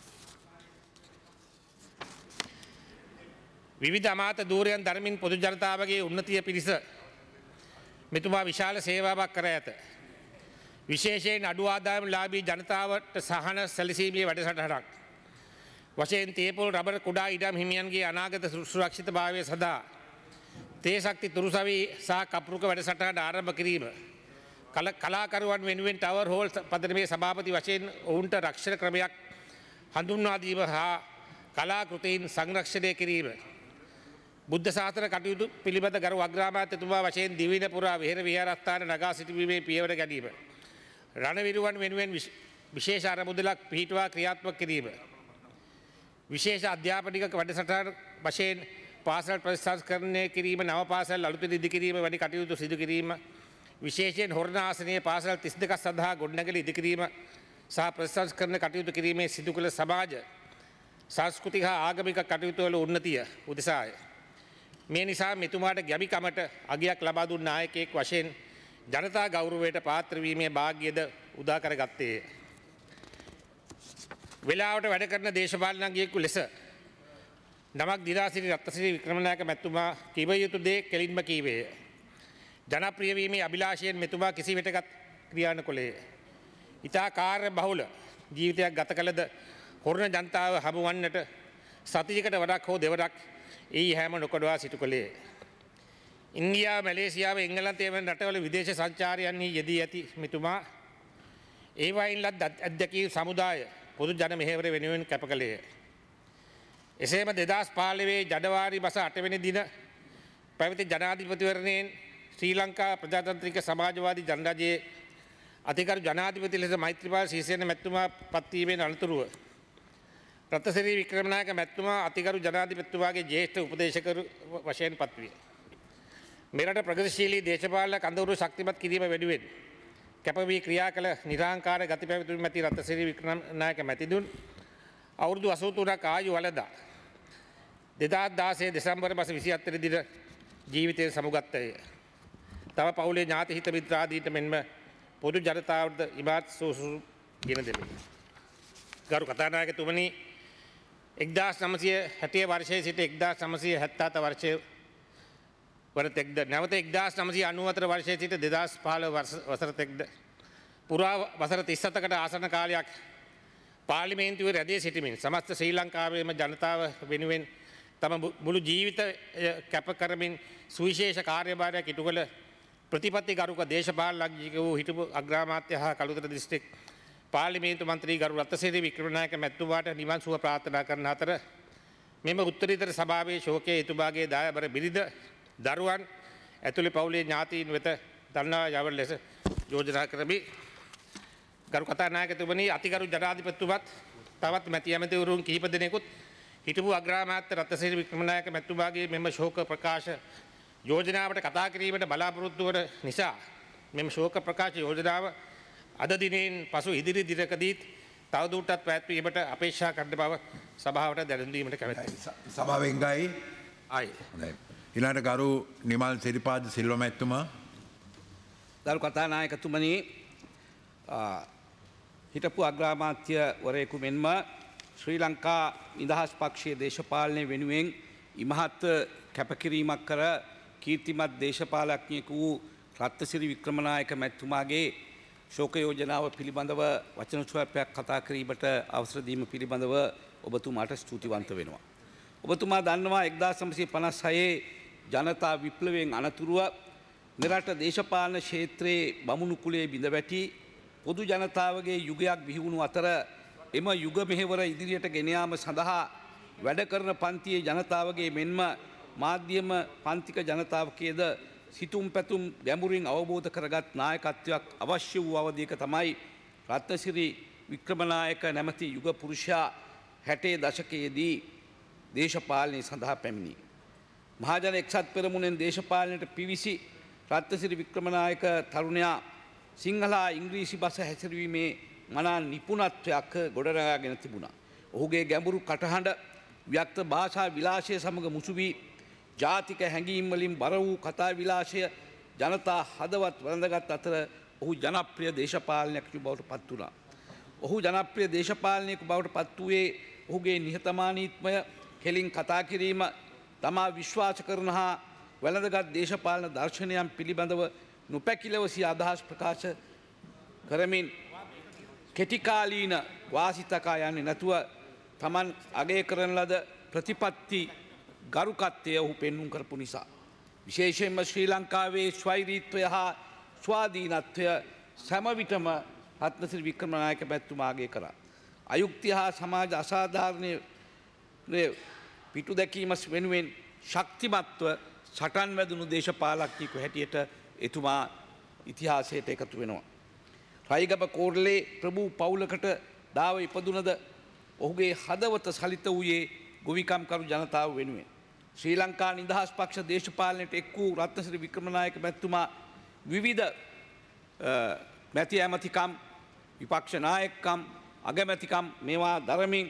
Speaker 15: විවිධ අමාත්‍ය ධූරයන් ධර්මින් පොදු ජනතාවගේ උන්නතිය පිණිස මෙතුමා විශාල සේවාවක් කර ඇත. විශේෂයෙන් අඩු ආදායම් ලාභී ජනතාවට සහන සැලසීමේ වැඩසටහනක් වශයෙන් තේපොල් රබර් කුඩා ඉඩම් හිමියන්ගේ අනාගත සුරක්ෂිතභාවය සඳහා තේ ශක්ති තුරුසවි සහ කප්රුක වැඩසටහන ආරම්භ කිරීම. කලාකරුවන් වෙනුවෙන් ටවර් හෝල් පදනමේ සභාපති වශයෙන් ඔවුන්ට රක්ෂණ ක්‍රමයක් හඳුන්වා දීම හා කලාකෘතීන් සංරක්ෂණය කිරීම. බුද්ධ ශාසන කටයුතු පිළිබඳ ගරු අග්‍රාමාත්‍යතුමා වශයෙන් දිවින පුරා විහෙර විහාරස්ථාන නගා සිටීමේ පියවර ගැනීම. රණවිරුවන් වෙනුවෙන් විශේෂ අරමුදලක් පිහිටුවා ක්‍රියාත්මක කිරීම. විශේෂ අධ්‍යාපනික වැඩසටහන වශයෙන් පාසල් ප්‍රතිසංස්කරණය කිරීම, නව පාසල් අලුතින් ඉදිකිරීම වැනි කටයුතු සිදු කිරීම, විශේෂයෙන් හොරණ ආසනයේ පාසල් තිස් දෙකක් සඳහා ගොඩනැගිලි ඉදිකිරීම සහ ප්‍රතිසංස්කරණ කටයුතු කිරීමේ සිදු කළ සමාජ සංස්කෘතික හා ආගමික කටයුතු වල උන්නතිය උදෙසාය. මේ නිසා මෙතුමාට ගැමිකමට අගයක් ලබා දුන් නායකයෙක් වශයෙන් ජනතා ගෞරවයට පාත්‍ර වීමේ වාග්යද උදා කරගත්තේ. වෙලාවට වැඩ කරන දේශපාලනඥයෙකු ලෙස නමක් දිනා සිටි රත්නසිරි වික්‍රමනායක මැතිතුමා කිව යුතු දේ කෙලින්ම කීවේය. ජනප්‍රිය වීමේ අභිලාෂයෙන් මෙතුමා කිසි විටකත් ක්‍රියා නොකළේය. ඉතා කාර්ය බහුල ජීවිතයක් ගත කළද හොරණ ජනතාව හමුවන්නට සතියකට වඩාක් හෝ දෙවරක් ඒ හැම නොකඩවා සිටු කළේ. ඉන්දියාව, මැලේසියාව, එංගලන්තය වැනි රටවල විදේශ සංචාරයන්හි යෙදී ඇති මෙතුමා ඒවායින් ලත් අත්දැකීම් සමුදාය පොදු ජන මෙහෙවර වෙනුවෙන් කැප කළේය. එසේම දෙදහස් පහළොව ජනවාරි මාස අට වෙනි දින පැවති ජනාධිපතිවරණයෙන් ශ්‍රී ලංකා ප්‍රජාතන්ත්‍රික සමාජවාදී ජනරජයේ අතිගරු ජනාධිපති ලෙස මෛත්‍රීපාල සිරිසේන මැතිතුමා පත්වීමෙන් අනතුරුව රත්නසිරි වික්‍රමනායක මැතිතුමා අතිගරු ජනාධිපතිතුමාගේ ජ්‍යෙෂ්ඨ උපදේශකරු වශයෙන් පත්විය. මෙරට ප්‍රගතිශීලී දේශපාලන කඳවුරු ශක්තිමත් කිරීම වෙනුවෙන් කැප වී ක්‍රියා කළ නිරාංකාර ගති පැවතුම් මැති රත්නසිරි වික්‍රමනායක මැතිතුන් අවුරුදු අසූ තුනක් ආයු වළඳා දෙදහස් දාසය දෙසැම්බර් මාස විසිහතර වෙනි දින ජීවිතයෙන් සමුගත්තේය. තම පවුලේ ඥාති හිත මිත්‍රාදීන්ට මෙන්ම පොදු ජනතාවට ඉබාත් සුසු ගෙන දෙමින්. ගරු කතානායකතුමනි, එක්දාස් නවසිය හැටේ වර්ෂයේ සිට එක්දාස් නවසිය හැත්තෑ හත වර්ෂය වන තෙක්ද, නැවත එක්දාස් නවසිය අනූ හතර වර්ෂයේ සිට දෙදහස් පහළොව වසර තෙක්ද පුරා වසර තිස් හතකට ආසන්න කාලයක් පාර්ලිමේන්තුවේ රැඳී සිටිමින් සමස්ත ශ්‍රී ලංකාවේම ජනතාව වෙනුවෙන් තම මුළු ජීවිතය කැප කරමින් සුවිශේෂ කාර්යභාරයක් ඉටු කළ ප්‍රතිපත්තිගරුක දේශපාලනඥයෙක් වූ හිටපු අග්‍රාමාත්‍ය හා කළුතර දිස්ත්‍රික් පාර්ලිමේන්තු මන්ත්‍රී ගරු රත්නසිරි වික්‍රමනායක මැතිතුමාට නිවන් සුව ප්‍රාර්ථනා කරන අතර මෙම උත්තරීතර සභාවේ ශෝකයේ එතුමාගේ දායබර බිරිඳ, දරුවන් ඇතුළේ පවුලේ ඥාතීන් වෙත දන්වා යවන ලෙස යෝජනා කරමි. ගරු කතානායකතුමනි, අතිගරු ජනාධිපතිතුමත් තවත් මැති ඇමතිවරුන් කිහිප දෙනෙකුත් හිටපු අග්‍රාමාත්‍ය රත්නසිරි වික්‍රමනායක මැතිතුමාගේ මෙම ශෝක ප්‍රකාශ යෝජනාවට කතා කිරීමට බලාපොරොත්තු වන නිසා මෙම ශෝක ප්‍රකාශ යෝජනාව අද දිනෙන් පසු ඉදිරි දිනකදීත් තවදුරටත් පැවැත්වීමට අපේක්ෂා කරන බව සභාවට දැනුම් දීමට කැමැත්තයි.
Speaker 1: සභාවෙන් ගයි.
Speaker 15: ආයි.
Speaker 1: හොඳයි. ඊළඟට ගරු නිමල් සිරිපාද සිල්වා මැතිතුමා.
Speaker 16: ගරු කතානායකතුමනි, හිටපු අග්‍රාමාත්‍යවරයෙකු මෙන්ම ශ්‍රී ලංකා නිදහස් පක්ෂයේ දේශපාලනය වෙනුවෙන් ඉමහත් කැපකිරීමක් කර කීර්තිමත් දේශපාලඥයෙකු වූ රත්නසිරි වික්‍රමනායක මැතිතුමාගේ ශෝක යෝජනාව පිළිබඳව වචන ස්වල්පයක් කතා කිරීමට අවසර දීම පිළිබඳව ඔබතුමාට ස්තුතිවන්ත වෙනවා. ඔබතුමා දන්නවා එක්දාස් නවසිය පනස් හයේ ජනතා විප්ලවයෙන් අනතුරුව මෙරට දේශපාලන ක්ෂේත්‍රයේ බමුණු කුලයේ බිඳ වැටි පොදු ජනතාවගේ යුගයක් බිහිවුණු අතර එම යුග මෙහෙවර ඉදිරියට ගෙන යාම සඳහා වැඩ කරන පන්තියේ ජනතාවගේ මෙන්ම මාධ්‍යම පන්තික ජනතාවකේද සිතුම් පැතුම් ගැඹුරින් අවබෝධ කරගත් නායකත්වයක් අවශ්‍ය වූ අවධියක තමයි රත්නසිරි වික්‍රමනායක නැමැති යුග පුරුෂයා හැටේ දශකයේදී දේශපාලනය සඳහා පැමිණි. මහජන එක්සත් පෙරමුණෙන් දේශපාලනයට පිවිසි රත්නසිරි වික්‍රමනායක තරුණයා සිංහල ඉංග්‍රීසි භාෂ හැසිරවීමේ මනා නිපුණත්වයක් ගොඩනගාගෙන තිබුණා. ඔහුගේ ගැඹුරු කටහඬ ව්‍යක්ත භාෂා විලාසය සමග මුසු වී ජාතික හැඟීම් වලින් බර වූ කතා විලාසය ජනතා හදවත් වළඳගත් අතර ඔහු ජනප්‍රිය දේශපාලනයක් බවට පත් වුණා. ඔහු ජනප්‍රිය දේශපාලනයක බවට පත් වූයේ ඔහුගේ නිහතමානීත්වය, කෙලින් කතා කිරීම, තමා විශ්වාස කරන හා වැළඳගත් දේශපාලන දර්ශනයන් පිළිබඳව නොපැකිලව සිය අදහස් ප්‍රකාශ කරමින් කෙටිකාලීන වාසිතකා යන්නේ නැතුව තමන් අගය කරන ලද ප්‍රතිපත්ති ගරුකත්වය ඔහු පෙන්නුම් කරපු නිසා. විශේෂයෙන්ම ශ්‍රී ලංකාවේ ස්වෛරීත්වය හා ස්වාධීනත්වය සැමවිටම රත්නසිරි වික්‍රමනායක මැතිතුමාගේ කරා. අයුක්තිය හා සමාජ අසාධාරණය පිටු දැකීම වෙනුවෙන් ශක්තිමත්ව සටන් වැදුණු දේශපාලඥයෙකු හැටියට එතුමා ඉතිහාසයට එකතු වෙනවා. රයිගම කෝරළේ ප්‍රභූ පවුලකට දාව ඉපදුනද ඔහුගේ හදවත සලිත වූයේ ගොවිකම්කරු ජනතාව වෙනුවෙන්. ශ්‍රී ලංකා නිදහස් පක්ෂ දේශපාලනයට එක් වූ රත්නසිරි වික්‍රමනායක මැතිතුමා විවිධ මැති ඇමතිකම්, විපක්ෂ නායකකම්, අගමැතිකම් මේවා දරමින්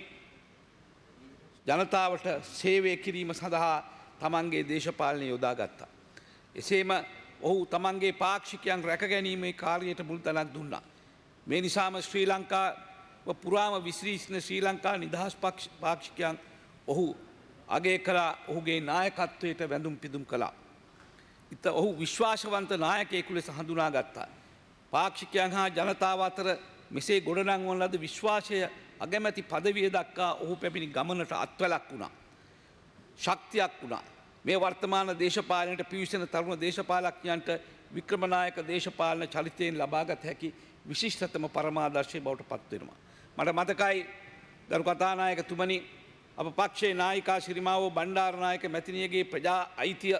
Speaker 16: ජනතාවට සේවය කිරීම සඳහා තමන්ගේ දේශපාලනය යොදාගත්තා. එසේම ඔහු තමන්ගේ පාක්ෂිකයන් රැකගැනීමේ කාර්යයට මුල්තැනක් දුන්නා. මේ නිසාම ශ්‍රී ලංකාව පුරාම විසිරී සිටින ශ්‍රී ලංකා නිදහස් පාක්ෂිකයන් ඔහු අගය කළා, ඔහුගේ නායකත්වයට වැඳුම් පිදුම් කළා. ඉත ඔහු විශ්වාසවන්ත නායකයෙකු ලෙස හඳුනාගත්තා. පාක්ෂිකයන් හා ජනතාව අතර මෙසේ ගොඩනංවන ලද විශ්වාසය අගමැති පදවිය දක්වා ඔහු පැමිණි ගමනට අත්වැලක් වුණා. ශක්තියක් වුණා. මේ වර්තමාන දේශපාලනයට පිවිසෙන තරුණ දේශපාලඥයන්ට වික්‍රමනායක දේශපාලන චරිතයෙන් ලබාගත හැකි විශිෂ්ටතම පරමාදර්ශය බවට පත් වෙනවා. මට මතකයි ගරු කතානායකතුමනි, අප පක්ෂයේ නායිකා ශිරිමාවෝ බණ්ඩාරනායක මැතිනියගේ ප්‍රජා අයිතිය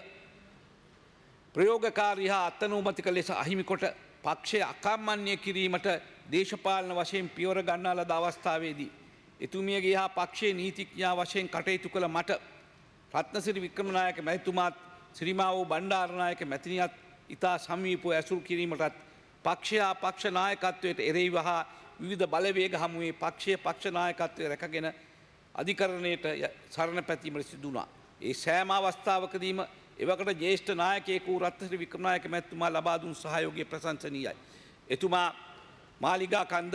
Speaker 16: ප්‍රයෝගකාරී හා අත්නෝමතික ලෙස අහිමිකොට පක්ෂය අකම්මන්‍ය කිරීමට දේශපාලන වශයෙන් පියවර ගන්නා ලද අවස්ථාවේදී එතුමියගේ හා පක්ෂයේ නීතිඥයා වශයෙන් කටයුතු කළ මට රත්නසිරි වික්‍රමනායක මැතිතුමාත් ශ්‍රීමාවෝ බණ්ඩාරනායක මැතිනියත් ඉතා සමීපව ඇසුරු කිරීමටත් පක්ෂය හා පක්ෂ නායකත්වයට එරෙහිව හා විවිධ බලවේග හමුවේ පක්ෂයේ පක්ෂ නායකත්වය රැකගෙන අධිකරණයට සරණ පැතීමට සිදු වුණා. ඒ සෑම අවස්ථාවකදීම එවකට ජ්‍යෙෂ්ඨ නායකයෙකු රත්නසිරි වික්‍රමනායක මැතිතුමා ලබා දුන් සහයෝගය ප්‍රශංසනීයයි. එතුමා මාලිගා කන්ද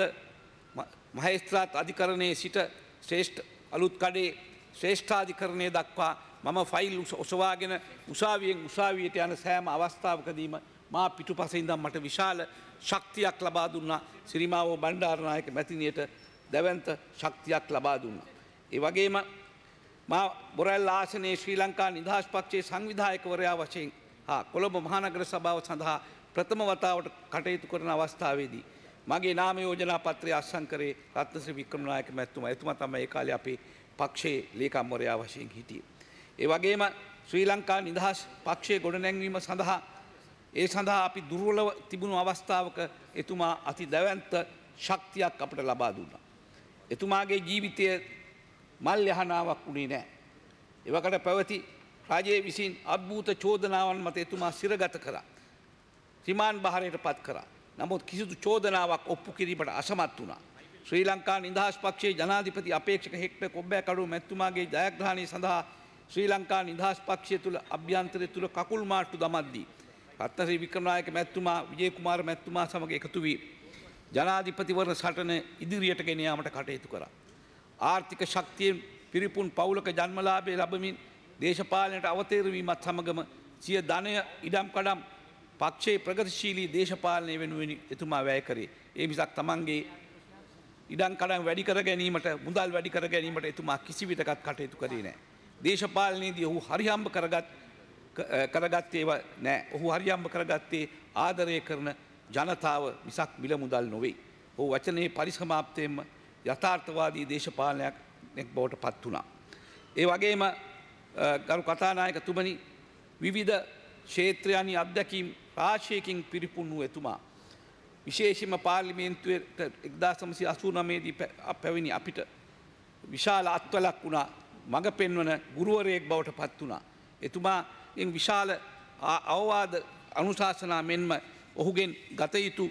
Speaker 16: මහේස්ත්‍රාත් අධිකරණයේ සිට ශ්‍රේෂ්ඨ අලුත් කඩේ ශ්‍රේෂ්ඨාධිකරණය දක්වා මම ෆයිල් ඔසවාගෙන උසාවියෙන් උසාවියට යන සෑම අවස්ථාවකදීම මා පිටුපස ඉඳන් මට විශාල ශක්තියක් ලබා දුන්නා. ශ්‍රීමාවෝ බණ්ඩාරනායක මැතිනියට දැවැන්ත ශක්තියක් ලබා දුන්නා. ඒ වගේම මා බොරැල්ල ආසනයේ ශ්‍රී ලංකා නිදහස් පක්ෂයේ සංවිධායකවරයා වශයෙන් හා කොළඹ මහනගර සභාව සඳහා ප්‍රථම වතාවට කටයුතු කරන අවස්ථාවේදී මගේ නාම යෝජනා පත්‍රය අත්සන් කරේ රත්නසිරි වික්‍රමනායක මැතිතුමා. එතුමා තමයි ඒ කාලේ අපේ පක්ෂයේ ලේකම්වරයා වශයෙන් හිටියේ. ඒ වගේම ශ්‍රී ලංකා නිදහස් පක්ෂයේ ගොඩනැංවීම සඳහා ඒ සඳහා අපි දුර්වලව තිබුණු අවස්ථාවක එතුමා අති දැවැන්ත ශක්තියක් අපට ලබා දුන්නා. එතුමාගේ ජීවිතය මල් යහනාවක් වුණේ නැහැ. එවකට පැවති රජයේ විසින් අද්භූත චෝදනාවන් මත එතුමා සිරගත කරා. රිමාන්ඩ් බහරයට පත් කරා. නමුත් කිසිදු චෝදනාවක් ඔප්පු කිරීමට අසමත් වුණා. ශ්‍රී ලංකා නිදහස් පක්ෂයේ ජනාධිපති අපේක්ෂක හෙක්ටර් කොබ්බෑකඩුව මැතිතුමාගේ ජයග්‍රහණය සඳහා ශ්‍රී ලංකා නිදහස් පක්ෂය තුළ අභ්‍යන්තරය තුළ කකුල් මාට්ටු දමද්දී රත්නසිරි වික්‍රමනායක මැතිතුමා විජේ කුමාර මැතිතුමා සමග එකතු වී ජනාධිපතිවරණ සටන ඉදිරියට ගෙන යාමට කටයුතු කරා. ආර්ථික ශක්තියෙන් පිරිපුන් පවුලක ජන්මලාභය ලැබමින් දේශපාලනයට අවතීර්ණ වීමත් සමගම සිය ධනය ඉඩම් කඩම් පක්ෂයේ ප්‍රගතිශීලී දේශපාලනය වෙනුවෙන් එතුමා වැය කරේ. ඒ මිසක් තමන්ගේ ඉඩම් කඩම් වැඩි කර ගැනීමට මුදල් වැඩි කර ගැනීමට එතුමා කිසි විටකත් කටයුතු කරේ නැහැ. දේශපාලනයේදී ඔහු හරිහම්බ කරගත් කරගත්තේ නැහැ. ඔහු හරිහම්බ කරගත්තේ ආදරය කරන ජනතාව මිසක් මිල මුදල් නොවේ. ඔහු වචනේ පරිසමාප්තයෙන්ම යථාර්ථවාදී දේශපාලනයක් බවට පත් වුණා. ඒ වගේම ගරු කතානායකතුමනි, විවිධ ක්ෂේත්‍රයන්හි අත්දැකීම් රාශියකින් පිරිපුන් වූ එතුමා විශේෂයෙන්ම පාර්ලිමේන්තුවට එක්දාස් නවසිය අසූ නවය දී පැමිණි අපිට විශාල අත්වලක් වුණා. මඟ පෙන්වන ගුරුවරයෙක් බවට පත් වුණා. එතුමාගෙන් විශාල අවවාද අනුශාසනා මෙන්ම ඔහුගෙන් ගත යුතු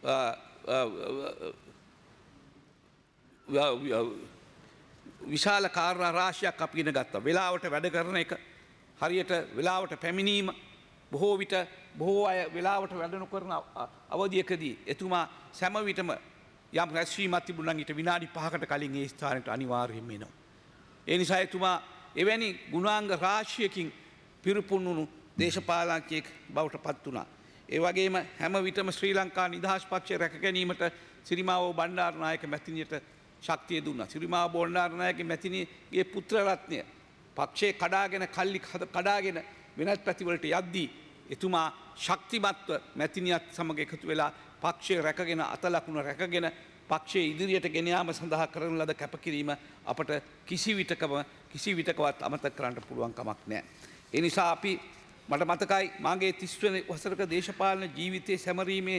Speaker 16: විශාල කාරණා රාශියක් අපි ඉගෙන ගත්තා. වෙලාවට වැඩ කරන එක, හරියට වෙලාවට පැමිණීම, බොහෝ විට බොහෝ අය වෙලාවට වැඩ නොකරන අවධියකදී එතුමා සෑම විටම යම් රැස්වීමක් තිබුණා නම් ඊට විනාඩි පහකට කලින් ඒ ස්ථානයට අනිවාර්යයෙන්ම එනවා. ඒ නිසා එතුමා එවැනි ගුණාංග රාශියකින් පිරිපුන්වුණු දේශපාලනඥයෙක් බවට පත් වුණා. ඒ වගේම හැම විටම ශ්‍රී ලංකා නිදහස් පක්ෂය රැක ගැනීමට සිරිමාවෝ බණ්ඩාරනායක මැතිණියට ශක්තිය දුන්නා. සිරිමාවෝ බණ්ඩාරනායක මැතිණියගේ පුත්‍ර රත්නය පක්ෂයේ කඩාගෙන කල්ලි කඩාගෙන වෙනත් පැතිවලට යද්දී එතුමා ශක්තිමත්ව මැතිණියත් සමග එකතු වෙලා පක්ෂය රැකගෙන අතලකුණ රැකගෙන පක්ෂයේ ඉදිරියට ගෙන යාම සඳහා කරන ලද කැපකිරීම අපට කිසි විටකම කිසි විටකවත් අමතක කරන්න පුළුවන් කමක් නැහැ. ඒ නිසා අපි මට මතකයි මාගේ තිස් වෙනි වසරක දේශපාලන ජීවිතයේ සැමරීමේ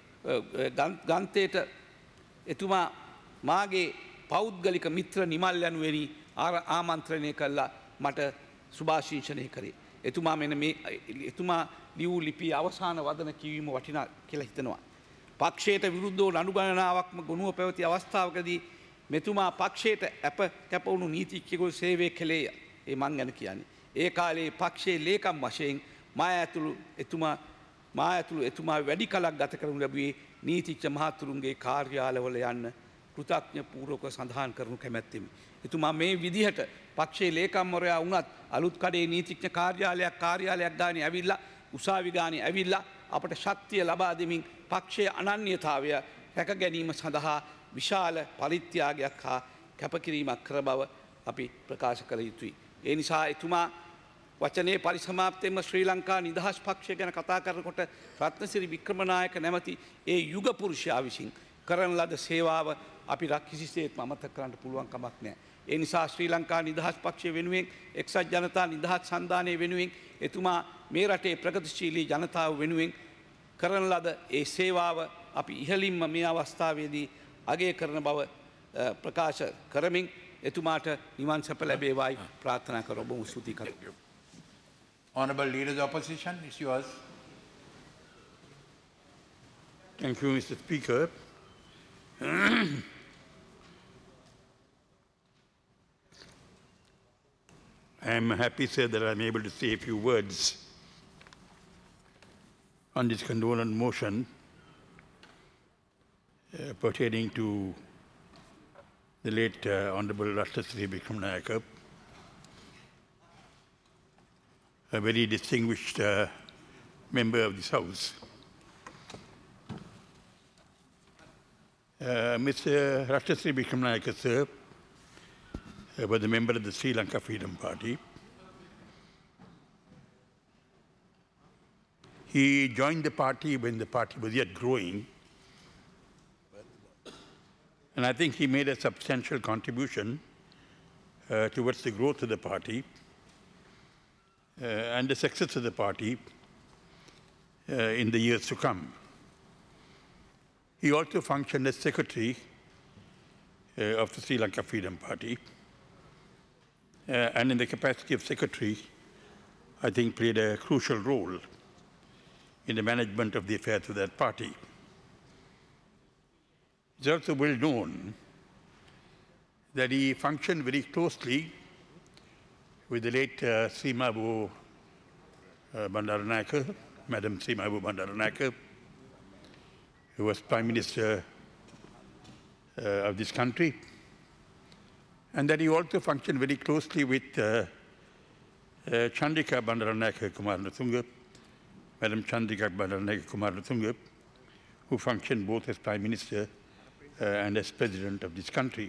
Speaker 16: ගන්තයට එතුමා මාගේ පෞද්ගලික මිත්‍ර නිමල් යනුවෙනි ආමන්ත්‍රණය කළා මට සුභාශිංසනය කරේ. එතුමා මෙන්න මේ එතුමා ලියූ ලිපියේ අවසාන වදන කියවීම වටිනා කියලා හිතනවා. පක්ෂයට විරුද්ධව නඩු ගණනාවක්ම ගොනුව පැවති අවස්ථාවකදී මෙතුමා පක්ෂයට අප කැපවුණු නීතිඥයෙකු සේවය කළේය. ඒ මං ගැන කියන්නේ. ඒ කාලේ පක්ෂයේ ලේකම් වශයෙන් මා ඇතුළු එතුමා මා ඇතුළු එතුමා වැඩි කලක් ගත කරනු ලැබුවේ නීතිඥ මහතුරුන්ගේ කාර්යාලවල යන්න කෘතඥ පූර්වක සඳහන් කරනු කැමැත්තෙමි. එතුමා මේ විදිහට පක්ෂයේ ලේකම්වරයා වුණත් අලුත් කඩේ නීතිඥ කාර්යාලයක් කාර්යාලයක් ගානේ ඇවිල්ලා උසාවි ගානේ ඇවිල්ලා අපට ශක්තිය ලබා දෙමින් පක්ෂයේ අනන්‍යතාවය රැක ගැනීම සඳහා විශාල පරිත්‍යාගයක් හා කැපකිරීමක් කර බව අපි ප්‍රකාශ කළ යුතුයි. ඒ නිසා එතුමා වචනේ පරිසමාප්තියෙන්ම ශ්‍රී ලංකා නිදහස් පක්ෂය ගැන කතා කරනකොට රත්නසිරි වික්‍රමනායක නැමැති ඒ යුග පුරුෂයා විසින් කරන ලද සේවාව අපි කිසිසේත්ම අමතක කරන්න පුළුවන් කමක් නැහැ. ඒ නිසා ශ්‍රී ලංකා නිදහස් පක්ෂය වෙනුවෙන් එක්සත් ජනතා නිදහස් සන්ධානය වෙනුවෙන් එතුමා මේ රටේ ප්‍රගතිශීලී ජනතාව වෙනුවෙන් කරන ලද ඒ සේවාව අපි ඉහළින්ම මේ අවස්ථාවේදී අගය කරන බව ප්‍රකාශ කරමින් එතුමාට නිවන් සැප ලැබේවායි ප්‍රාර්ථනා කර ඔබ ස්තුති කරමි.
Speaker 1: Honorable Leader of the Opposition, it's yours.
Speaker 13: Thank you, Mister Speaker. I am happy, sir, that I am able to say a few words on this condolence motion uh, pertaining to the late uh, Honorable Ratnasri Vikramanayake, a very distinguished uh, member of this House. Uh, Mister Ratnasri Vikramanayake, sir, uh, was a member of the Sri Lanka Freedom Party. He joined the party when the party was yet growing, and I think he made a substantial contribution uh, towards the growth of the party uh, and the success of the party uh, in the years to come. He also functioned as secretary uh, of the Sri Lanka Freedom Party, uh, and in the capacity of secretary, I think played a crucial role in the management of the affairs of that party. It's also well known that he functioned very closely with the late uh, Srimavu uh, Bandaranayake, Madam Srimavu Bandaranayake, who was Prime Minister uh, of this country, and that he also functioned very closely with uh, uh, Chandrika Bandaranayake Kumaratunga, Madam Chandrika Bandaranayake Kumaratunga, who functioned both as Prime Minister uh, and as President of this country.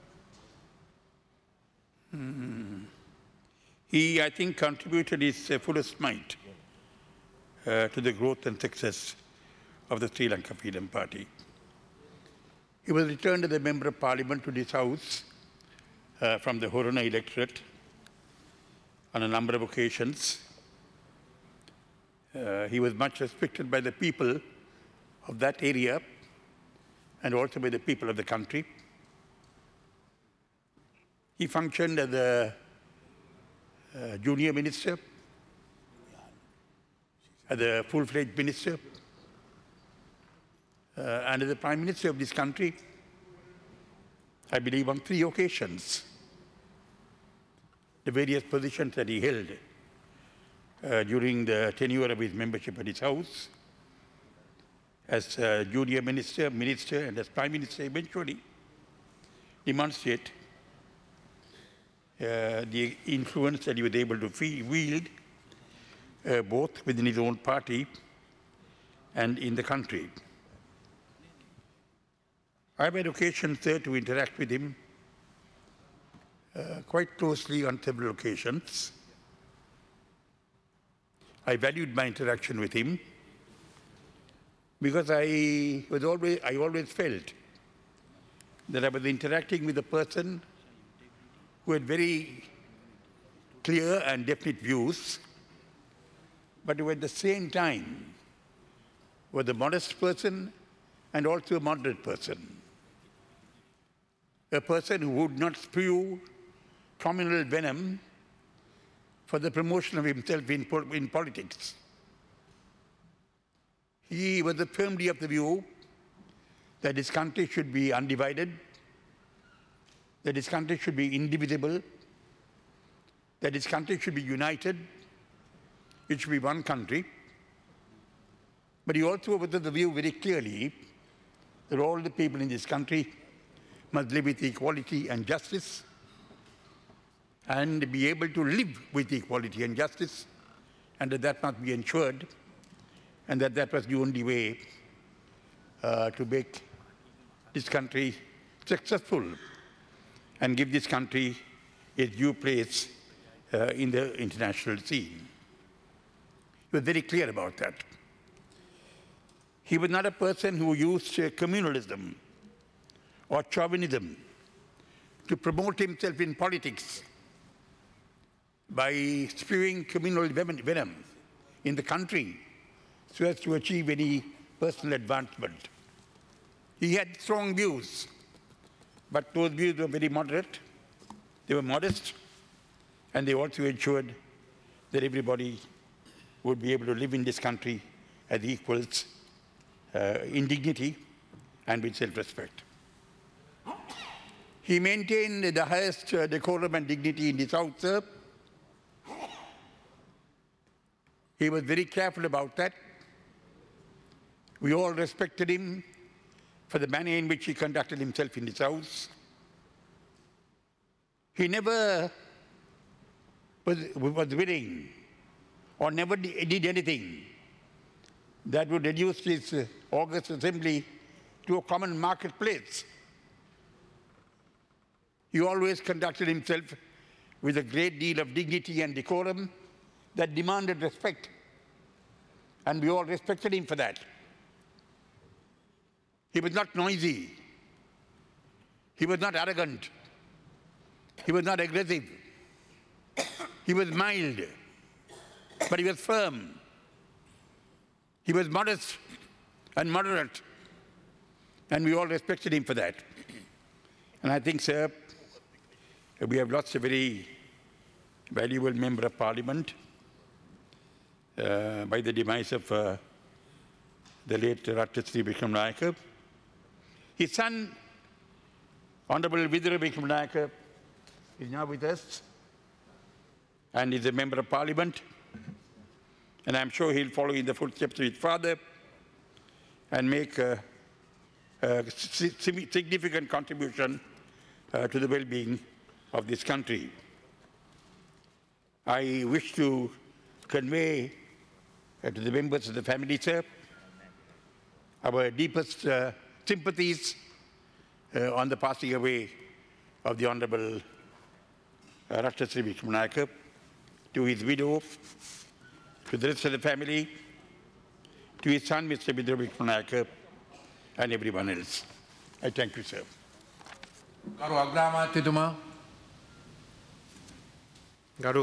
Speaker 13: Mm. He, I think, contributed his uh, fullest might uh, to the growth and success of the Sri Lanka Freedom Party. He was returned as a Member of Parliament to this House uh, from the Horona electorate on a number of occasions. Uh, he was much respected by the people of that area and also by the people of the country. He functioned as a uh, junior minister, as a full-fledged minister, uh, and as the Prime Minister of this country, I believe on three occasions. The various positions that he held
Speaker 17: uh, during the tenure of his membership at his house, as uh, junior minister, minister, and as prime minister eventually demonstrate uh, the influence that he was able to feel, wield uh, both within his own party and in the country. I've had occasion, sir, to interact with him uh, quite closely on several occasions. I valued my interaction with him because I was always, I always felt that I was interacting with a person who had very clear and definite views, but who at the same time was a modest person and also a moderate person. A person who would not spew communal venom for the promotion of himself in, po in politics. He was firmly of the view that this country should be undivided, that this country should be indivisible, that this country should be united, it should be one country. But he also was of the view very clearly that all the people in this country must live with equality and justice and be able to live with equality and justice, and that that must be ensured, and that that was the only way uh, to make this country successful and give this country its due place uh, in the international scene. He was very clear about that. He was not a person who used uh, communalism or chauvinism to promote himself in politics by spewing communal venom in the country so as to achieve any personal advancement. He had strong views, but those views were very moderate, they were modest, and they also ensured that everybody would be able to live in this country as equals uh, in dignity and with self-respect. He maintained the highest uh, decorum and dignity in his house, sir. He was very careful about that. We all respected him for the manner in which he conducted himself in his house. He never was, was willing or never did anything that would reduce his uh, August Assembly to a common marketplace. He always conducted himself with a great deal of dignity and decorum that demanded respect, and we all respected him for that. He was not noisy. He was not arrogant. He was not aggressive. He was mild, but he was firm. He was modest and moderate, and we all respected him for that. And I think, sir, we have lost a very valuable member of parliament uh, by the demise of uh, the late Rattasri Vikram Nayaka. His son, Honorable Vidura Vikram Nayaka, is now with us and is a member of parliament. And I'm sure he'll follow in the footsteps of his father and make a, a significant contribution uh, to the well-being of this country. I wish to convey uh, to the members of the family, sir, our deepest uh, sympathies uh, on the passing away of the Honorable uh, Rattasri Vikram Nayaka, to his widow, to the rest of the family, to his son, Mister Vidura Vikram Nayaka, and everyone else. I thank you, sir.
Speaker 1: ගරු අග්‍රාමාත්‍යතුමා
Speaker 3: ගරු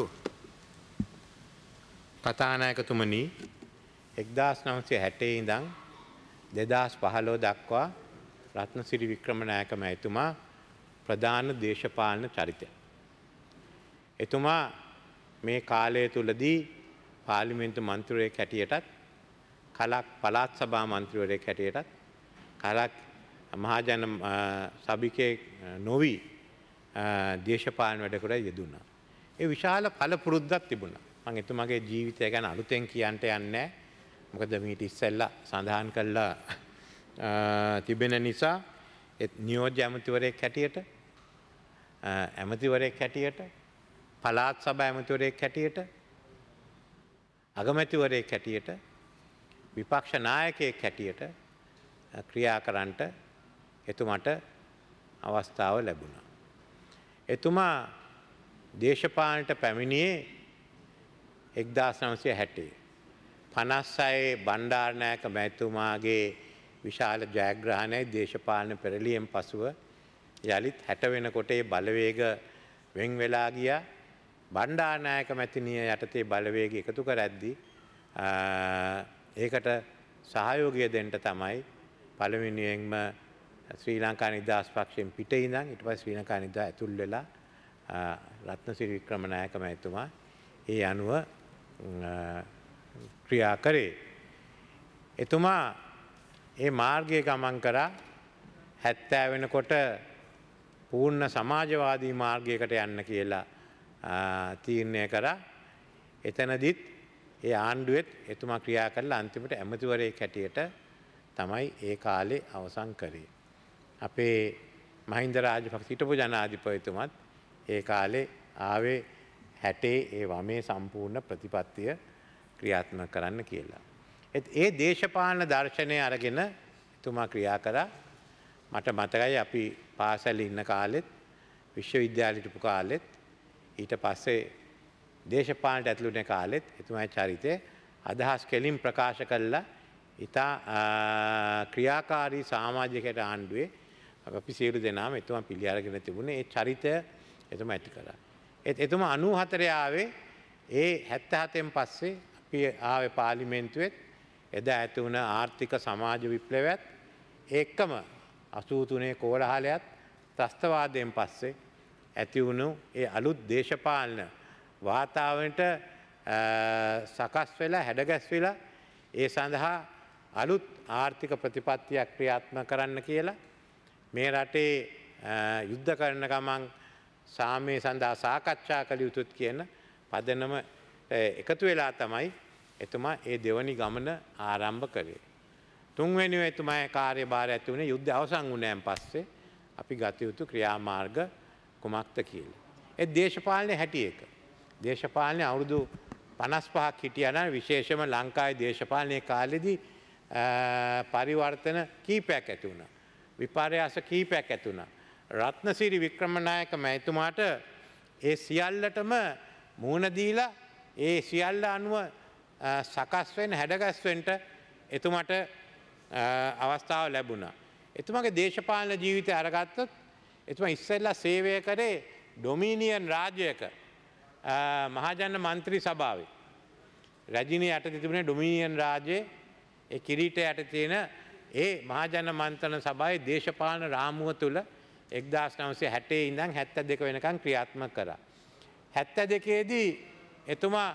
Speaker 3: කතානායකතුමනි එක්දාස් නවසිය හැටේ ඉඳන් දෙදාස් පහළොව දක්වා රත්නසිරි වික්‍රමනායක මැතිතුමා ප්‍රධාන දේශපාලන චරිතය. එතුමා මේ කාලය තුලදී පාර්ලිමේන්තු මන්ත්‍රීවරයෙක් හැටියටත් කලක් පළාත් සභා මන්ත්‍රීවරයෙක් හැටියටත් කලක් මහජන සභිකයෙක් නොවි දේශපාලන වැඩ කර යෙදුණා. ඒ විශාල පළ පුරුද්දක් තිබුණා.
Speaker 18: මම එතුමාගේ ජීවිතය ගැන අලුතෙන් කියන්න යන්නේ. මොකද මීට ඉස්සෙල්ලා සඳහන් කළා තිබෙන නිසා නියෝජ්‍ය ඇමතිවරයෙක් හැටියට ඇමතිවරයෙක් හැටියට පළාත් සභා ඇමතිවරයෙක් හැටියට අගමැතිවරයෙක් හැටියට විපක්ෂ නායකයෙක් හැටියට ක්‍රියා කරන්නට එතුමාට අවස්ථාව ලැබුණා. එතුමා දේශපාලනයට පැමිණියේ එක්දාස් නවසිය හැටේ. පනස් හයේ බණ්ඩාරනායක මැතිතුමාගේ විශාල ජයග්‍රහණයයි දේශපාලන පෙරළියෙන් පසුව යළිත් හැට වෙනකොට ඒ බලවේග වෙන් වෙලා ගියා. බණ්ඩාරනායක මැතිනිය යටතේ බලවේග එකතු කරද්දී ඒකට සහයෝගය දෙන්න තමයි පළවෙනියෙන්ම ශ්‍රී ලංකා නිදහස් පක්ෂයෙන් පිට ඉඳන් ඊට පස්සේ ශ්‍රී ලංකා නිදහස් ඇතුල් වෙලා රත්නසිරි වික්‍රමනායක මැතිතුමා ඒ අනුව ක්‍රියා කරේ. එතුමා ඒ මාර්ගයේ ගමන් කරා හැත්තෑ වෙනකොට පූර්ණ සමාජවාදී මාර්ගයකට යන්න කියලා තීරණය කරා. එතනදිත් ඒ ආණ්ඩුවෙත් එතුමා ක්‍රියා කරලා අන්තිමට ඇමතිවරයෙක් හැටියට තමයි ඒ කාලේ අවසන් කරේ. අපේ මහින්ද රාජපක්ෂ හිටපු ජනාධිපතිතුමත් ඒ කාලේ ආවේ හැටේ ඒ වමේ සම්පූර්ණ ප්‍රතිපත්තිය ක්‍රියාත්මක කරන්න කියලා. ඒ දේශපාලන දර්ශනය අරගෙන එතුමා ක්‍රියා කරා. මට මතකයි අපි පාසලේ ඉන්න කාලෙත් විශ්වවිද්‍යාලෙට හිටපු කාලෙත් ඊට පස්සේ දේශපාලනට ඇතුළු වෙන කාලෙත් එතුමාගේ චරිතය අදහස් කෙලින් ප්‍රකාශ කළා. ඉතා ක්‍රියාකාරී සමාජයකට ආණ්ඩුවේ අපි සියලු දෙනාම එතුමා පිළි අරගෙන තිබුණේ ඒ චරිතය එතුමා ඇති කළා. එතුමා අනූ හතරේ ආවේ ඒ හැත්තෑ හතෙන් පස්සේ අපි ආවේ පාර්ලිමේන්තුවෙත් එදා ඇති වුණ ආර්ථික සමාජ විප්ලවයත් එක්කම අසූ තුනේ කෝලහලයත් ත්‍රස්තවාදයෙන් පස්සේ ඇති වුණු ඒ අලුත් දේශපාලන වාතාවරණයට සකස් වෙලා හැඩගැස්විලා ඒ සඳහා අලුත් ආර්ථික ප්‍රතිපත්තියක් ක්‍රියාත්මක කරන්න කියලා මේ රටේ යුද්ධ කරන ගමන් සාමය සඳහා සාකච්ඡා කළ යුතුත් කියන පදනම එකතු වෙලා තමයි එතුමා ඒ දෙවනි ගමන ආරම්භ කළේ. තුන්වෙනි එතුමාගේ කාර්යභාරය ඇති වුණේ යුද්ධ අවසන් වුණාන් පස්සේ අපි ගත යුතු ක්‍රියාමාර්ග කුමක්ද කියලා. ඒ දේශපාලනේ හැටි එක. දේශපාලනේ අවුරුදු පනස් පහක් හිටියා නම් විශේෂම ලංකාවේ දේශපාලනයේ කාලෙදී පරිවර්තන කීපයක් ඇති වුණා. විපර්යාස කීපයක් ඇති වුණා. රත්නසිරි වික්‍රමනායක මැතිතුමාට ඒ සියල්ලටම මුහුණ දීලා ඒ සියල්ල අනුව සකස් වෙන හැඩගැස් වෙන්න එතුමාට අවස්ථාව ලැබුණා. එතුමාගේ දේශපාලන ජීවිතය අරගත්තොත් එතුමා ඉස්සෙල්ලා සේවය කරේ ඩොමිනියන් රාජ්‍යයක මහජන මන්ත්‍රී සභාවේ. රජිනී යටතේ තිබුණේ ඩොමිනියන් රාජ්‍යයේ ඒ කිරීටය යටතේ තියෙන ඒ මහජන මන්ත්‍රණ සභාවේ දේශපාලන රාමුව තුළ එක්දාස් නවසිය හැටේ ඉඳන් හැත්තෑ දෙක වෙනකන් ක්‍රියාත්මක කරා. හැත්තෑ දෙකේදී එතුමා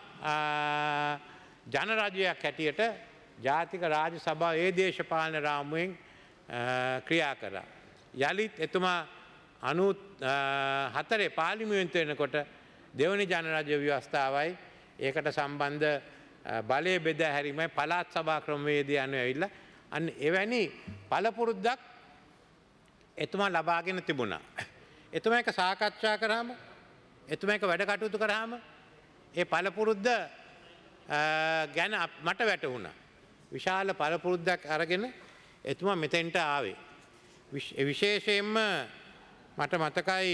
Speaker 18: ජනරජයක් හැටියට ජාතික රාජ්‍ය සභාව ඒ දේශපාලන රාමුවෙන් ක්‍රියා කරා. යළිත් එතුමා අනු හතරේ පාර්ලිමේන්තුව වෙනකොට දෙවනි ජනරජ්‍ය ව්‍යවස්ථාවයි ඒකට සම්බන්ධ බලය බෙදා හැරීමයි පළාත් සභා ක්‍රමවේදය අනුව ඇවිල්ලා අන්න එවැනි පළපුරුද්දක් එතුමා ලබාගෙන තිබුණා. එතුමා එක සාකච්ඡා කරාම එතුමා එක වැඩ කටයුතු කරාම ඒ පළපුරුද්ද ගැන මට වැටහුණා. විශාල පළපුරුද්දක් අරගෙන එතුමා මෙතෙන්ට ආවේ. විශේෂයෙන්ම මට මතකයි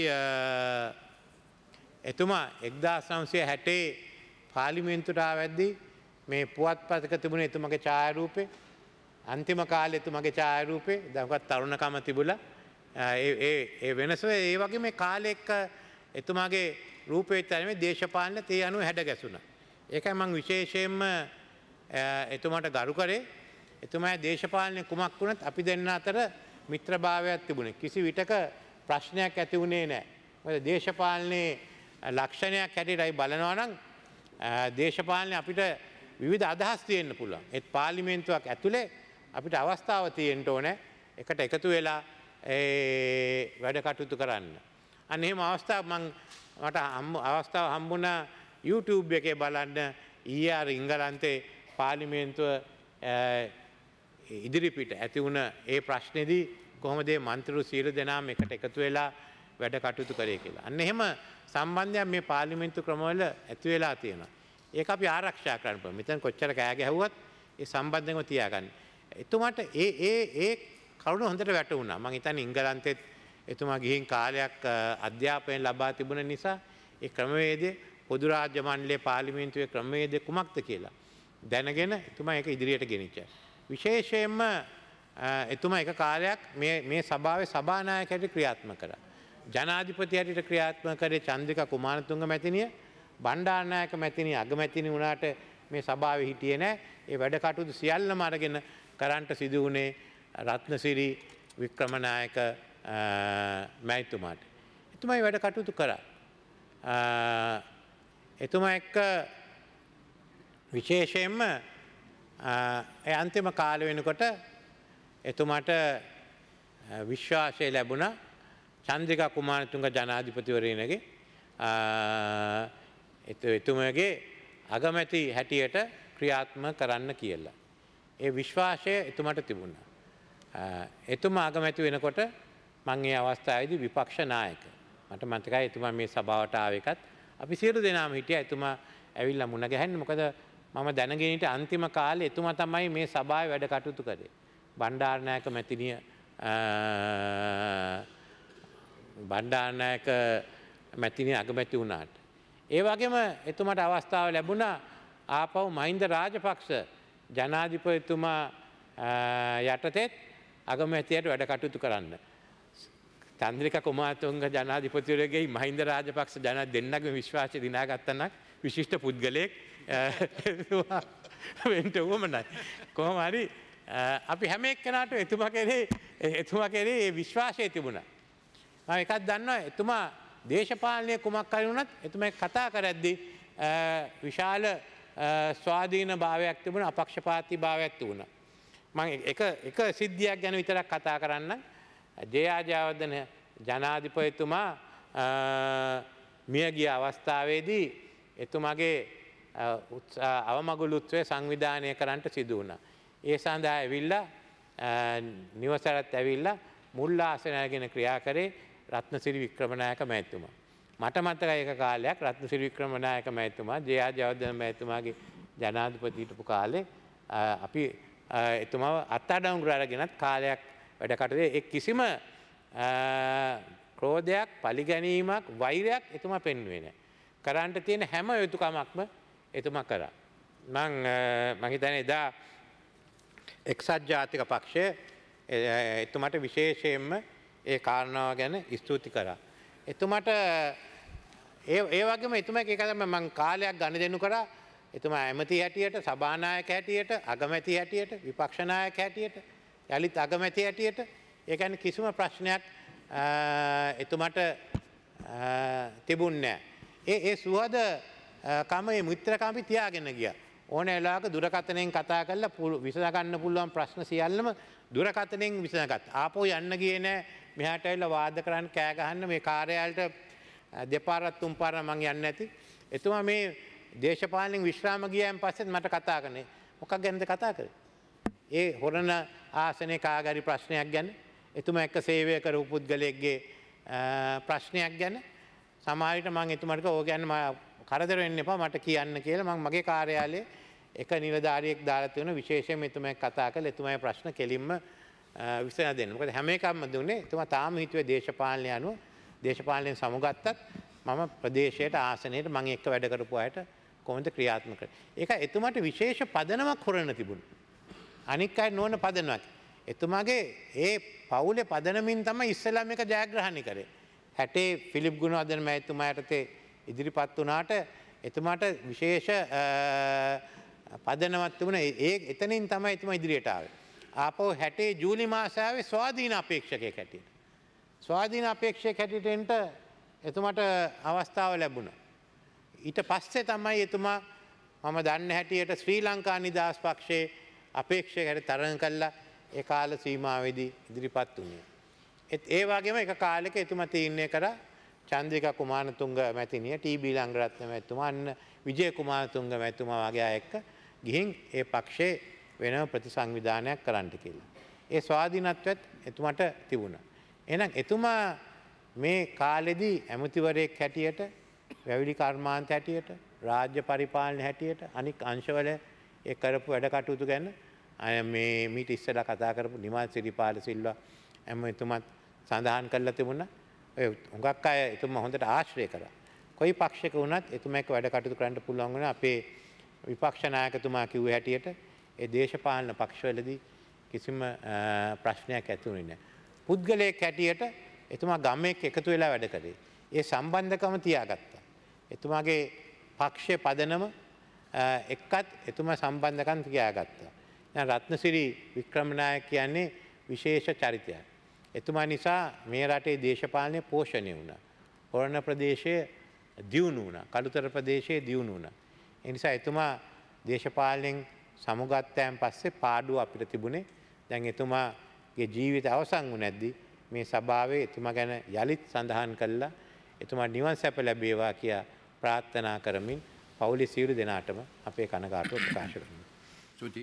Speaker 18: එතුමා එක්දාස් නවසිය හැටේ පාර්ලිමේන්තුවට ආවද්දී මේ පුවත්පතක තිබුණ එතුමගේ ඡායාරූපේ අන්තිම කාලේ එතුමගේ ඡායාරූපේ දැන්වත් තරුණකම තිබුණා. ඒ ඒ ඒ වෙනස ඒ වගේ මේ කාලේ එක්ක එතුමාගේ රූපේ තමයි දේශපාලන තේ අනුව හැඩ ගැසුණා. ඒකයි මම විශේෂයෙන්ම එතුමාට ගරු කරේ. එතුමාගේ දේශපාලනේ කුමක් වුණත් අපි දෙන්න අතර මිත්‍රභාවයක් තිබුණේ. කිසි විටක ප්‍රශ්නයක් ඇති වුණේ නැහැ. මොකද දේශපාලනේ ලක්ෂණයක් හැටියටයි බලනවා නම් දේශපාලනේ අපිට විවිධ අදහස් තියෙන්න පුළුවන්. ඒත් පාර්ලිමේන්තුවක් ඇතුලේ අපිට අවස්ථාව තියෙන්න ඕනේ එකට එකතු වෙලා ඒ වැඩ කටයුතු කරන්න. අන්න එහෙම අවස්ථාවක් මම මට අවස්ථාව හම්බුණා YouTube එකේ බලන්න ඊයේ අර ඉංගලන්තේ පාර්ලිමේන්තුව ඉදිරිපිට ඇති වුණ ඒ ප්‍රශ්නේදී කොහොමද මේ මන්ත්‍රීවරු සියලු දෙනාම එකට එකතු වෙලා වැඩ කටයුතු කරේ කියලා. අන්න එහෙම සම්බන්ධයක් මේ පාර්ලිමේන්තු ක්‍රමවල ඇති වෙලා තියෙනවා. ඒක අපි ආරක්ෂා කරන්න ඕනේ. මෙතන කොච්චර කෑ ගැහුවත් ඒ සම්බන්ධයෙන්ම තියාගන්න. එතුමාට ඒ ඒ ඒ කරුණ හොඳට වැටුණා. මම හිතන්නේ ඉංගලන්තෙත් එතුමා ගිහින් කාලයක් අධ්‍යාපනය ලබා තිබුණ නිසා ඒ ක්‍රමවේදය පොදු රාජ්‍ය මණ්ඩලයේ පාර්ලිමේන්තුවේ ක්‍රමවේදය කුමක්ද කියලා දැනගෙන එතුමා ඒක ඉදිරියට ගෙනිච්චා. විශේෂයෙන්ම එතුමා එක කාලයක් මේ මේ සභාවේ සභානායකයට ක්‍රියාත්මක කරා. ජනාධිපති හැටියට ක්‍රියාත්මක කරේ චන්ද්‍රිකා කුමාරතුංග මැතිණිය. බණ්ඩාරනායක මැතිණිය අගමැතිණි වුණාට මේ සභාවේ හිටියේ නැහැ. ඒ වැඩ කටයුතු සියල්ලම අරගෙන කරන්ට සිදු වුණේ රත්නසිරි වික්‍රමනායක මැතිතුමාට. එතුමා වැඩ කටයුතු කරා. එතුමා එක්ක විශේෂයෙන්ම ඒ අන්තිම කාලය වෙනකොට එතුමාට විශ්වාසය ලැබුණා චන්ද්‍රිකා කුමාරතුංග ජනාධිපතිවරයාගේ එතුමාගේ අගමැති හැටියට ක්‍රියාත්මක කරන්න කියලා. ඒ විශ්වාසය එතුමාට තිබුණා. එතුමා අගමැති වෙනකොට මම ඒ අවස්ථාවේදී විපක්ෂ නායක. මට මතකයි එතුමා මේ සභාවට ආව එකත් අපි සියලු දෙනාම හිටියා. එතුමා ඇවිල්ලා මුණ ගැහෙන්න. මොකද මම දැනගෙන හිටිය අන්තිම කාලේ එතුමා තමයි මේ සභාවේ වැඩ කටයුතු කරේ. බණ්ඩාරනායක මැතිණිය බණ්ඩාරනායක මැතිණිය අගමැති වුණාට. ඒ වගේම එතුමාට අවස්ථාව ලැබුණා ආපහු මහින්ද රාජපක්ෂ ජනාධිපතිතුමා යටතේ අගමැතියට වැඩ කටයුතු කරන්න. චන්ද්‍රිකා කුමාරතුංග ජනාධිපතිවරයාගේ මහින්ද රාජපක්ෂ ජනා දෙන්නගේ විශ්වාසය දිනාගත්තා නම් විශිෂ්ට පුද්ගලයෙක් වෙන්න උවමනයි. කොහොම හරි අපි හැම එක්කෙනාට එතුමා කෙරේ එතුමා කෙරේ විශ්වාසය තිබුණා. මම එකක් දන්නවා එතුමා දේශපාලනයේ කුමක් හරි වුණත් එතුමා කතා කරද්දී විශාල ස්වාධීන භාවයක් තිබුණා, අපක්ෂපාතී භාවයක් තිබුණා. මම එක එක සිද්ධියක් ගැන විතරක් කතා කරන්න. ජේ.ආර්. ජයවර්ධන ජනාධිපතිතුමා මිය ගිය අවස්ථාවේදී එතුමාගේ අවමගුල් උත්සවය සංවිධානය කරන්නට සිදු වුණා. ඒ සඳහා ඇවිල්ලා නිවසට ඇවිල්ලා මුල් ආසනයගෙන ක්‍රියා කරේ රත්නසිරි වික්‍රමනායක මැතිතුමා. මට මතකයි එක කාලයක් රත්නසිරි වික්‍රමනායක මැතිතුමා ජේ.ආර්. ජයවර්ධන මැතිතුමාගේ ජනාධිපති හිටපු කාලේ අපි එතුමාව අත්අඩංගුවට අරගෙනත් කාලයක් වැඩ කටයුතු ඒ කිසිම ක්‍රෝධයක්, පරිගැනීමක්, වෛරයක් එතුමා පෙන්වුවේ නැහැ. කරන්නට තියෙන හැම යුතුයකමක්ම එතුමා කරා. මම මම හිතන්නේ එදා එක්සත් ජාතික පක්ෂය එතුමාට විශේෂයෙන්ම ඒ කාරණාව ගැන ස්තුති කරා. එතුමාට ඒ ඒ වගේම එතුමාගේ එක තමයි මම කාලයක් ගනුදෙනු කරා. එතුමා ඇමති හැටියට, සභානායක හැටියට, අගමැති හැටියට, විපක්ෂ නායක හැටියට, යලිත් අගමැති හැටියට ඒ කියන්නේ කිසිම ප්‍රශ්නයක් එතුමාට තිබුණේ නැහැ. ඒ ඒ සුවද කම මේ මිත්‍රකම් අපි තියාගෙන ගියා. ඕන වෙලාවක දුරකථනයෙන් කතා කරලා විසඳ ගන්න පුළුවන් ප්‍රශ්න සියල්ලම දුරකථනයෙන් විසඳගත්තා. ආපහු යන්න ගියේ නැහැ. මෙහාට ඇවිල්ලා වාද කරන්න, කෑ ගහන්න මේ කාර්යාලයට දෙපාරක් තුන් පාරක් මං යන්නේ නැති. එතුමා මේ දේශපාලනික විශ්‍රාම ගියන් පස්සෙත් මට කතා කරන්නේ. මොකක් ගැනද කතා කරේ? ඒ හොරණ ආසනේ කාගරි ප්‍රශ්නයක් ගැන, එතුමා එක්ක සේවය කරපු පුද්ගලයෙක්ගේ ප්‍රශ්නයක් ගැන. සමහර විට මම එතුමාට කිව්වා ඕක ගැන කරදර වෙන්න එපා මට කියන්න කියලා. මම මගේ කාර්යාලයේ එක නිලධාරියෙක් දාලා තියෙන විශේෂයෙන් එතුමා කතා කරලා එතුමාගේ ප්‍රශ්න කෙලින්ම විසඳ දෙන්න. මොකද හැම එකක්ම දුන්නේ එතුමා තාම හිතුවේ දේශපාලනය අනුව දේශපාලනයෙන් සමුගත්තත් මම ප්‍රදේශයට ආසනයට මම එක්ක වැඩ කරපු අයට කොහොමද ක්‍රියාත්මක කරන්නේ. ඒක එතුමාට විශේෂ පදනමක් හොරන්න තිබුණා. අනික් අය නොවන පදනමක්. එතුමාගේ ඒ පවුලේ පදනමින් තමයි ඉස්සෙල්ලාම එක ජයග්‍රහණය කරේ. හැටේ ෆිලිප් ගුණවර්ධන මහත්මයා යටතේ ඉදිරිපත් වුණාට එතුමාට විශේෂ පදනමක් තිබුණා. ඒ එතනින් තමයි එතුමා ඉදිරියට ආවේ. ආපහු හැටේ ජූලි මාසයේ ආවේ ස්වාධීන අපේක්ෂකයෙක් හැටියට. ස්වාධීන අපේක්ෂකයෙක් හැටියට එන්න එතුමාට අවස්ථාව ලැබුණා. ඊට පස්සේ තමයි එතුමා මම දන්න හැටියට ශ්‍රී ලංකා නිදහස් පක්ෂයේ අපේක්ෂකයට තරඟ කළා ඒ කාල සීමාවේදී ඉදිරිපත් වුණේ. ඒ වගේම එක කාලෙක එතුමා තීරණය කරා චන්ද්‍රික කුමාරතුංග මැතිනිය ටී.බී. ලංගරත්න මැතිතුමා අන්න විජය කුමාරතුංග මැතිතුමා වගේ අය එක්ක ගිහින් ඒ පක්ෂේ වෙනම ප්‍රතිසංවිධානයක් කරන්නට කියලා. ඒ ස්වාධීනත්වයත් එතුමාට තිබුණා. එහෙනම් එතුමා මේ කාලෙදී ඇමතිවරයෙක් හැටියට, වැවිලි කර්මාන්ත හැටියට, රාජ්‍ය පරිපාලන හැටියට අනික් අංශවල ඒ කරපු වැඩ කටයුතු ගැන මේ මීට ඉස්සෙල්ලා කතා කරපු නිමල් සිරිපාල සිල්වා එතුමත් සඳහන් කරලා තිබුණා. ඔය හුඟක් අය එතුමා හොඳට ආශ්‍රය කරා. කොයි පක්ෂයක වුණත් එතුමා එක්ක වැඩ කටයුතු කරන්න පුළුවන් වුණා. අපේ විපක්ෂ නායකතුමා කිව්ව හැටියට ඒ දේශපාලන පක්ෂවලදී කිසිම ප්‍රශ්නයක් ඇති වුණේ නැහැ. පුද්ගලයෙක් හැටියට එතුමා ගමෙක් එකතු වෙලා වැඩ කරේ. ඒ සම්බන්ධකම තියාගත්තා. එතුමාගේ පක්ෂයේ පදනම එක්කත් එතුමා සම්බන්ධකම් තියාගත්තා. දැන් රත්නසිරි වික්‍රමනායක කියන්නේ විශේෂ චරිතයක්. එතුමා නිසා මේ රටේ දේශපාලනය පෝෂණය වුණා. හොරණ ප්‍රදේශයේ දියුණු වුණා. කළුතර ප්‍රදේශයේ දියුණු වුණා. ඒ නිසා එතුමා දේශපාලනයෙන් සමුගත්තයන් පස්සේ පාඩුව අපිට තිබුණේ. දැන් එතුමාගේ ජීවිත අවසන් වුණ නැද්දි මේ සභාවේ එතුමා ගැන යලිත් සඳහන් කළා. එතුමා නිවන් සැප ලැබේවා කියා ප්‍රාර්ථනා කරමින් පවුලේ සියලු දෙනාටම අපේ කනගාටුව ප්‍රකාශ කරනවා.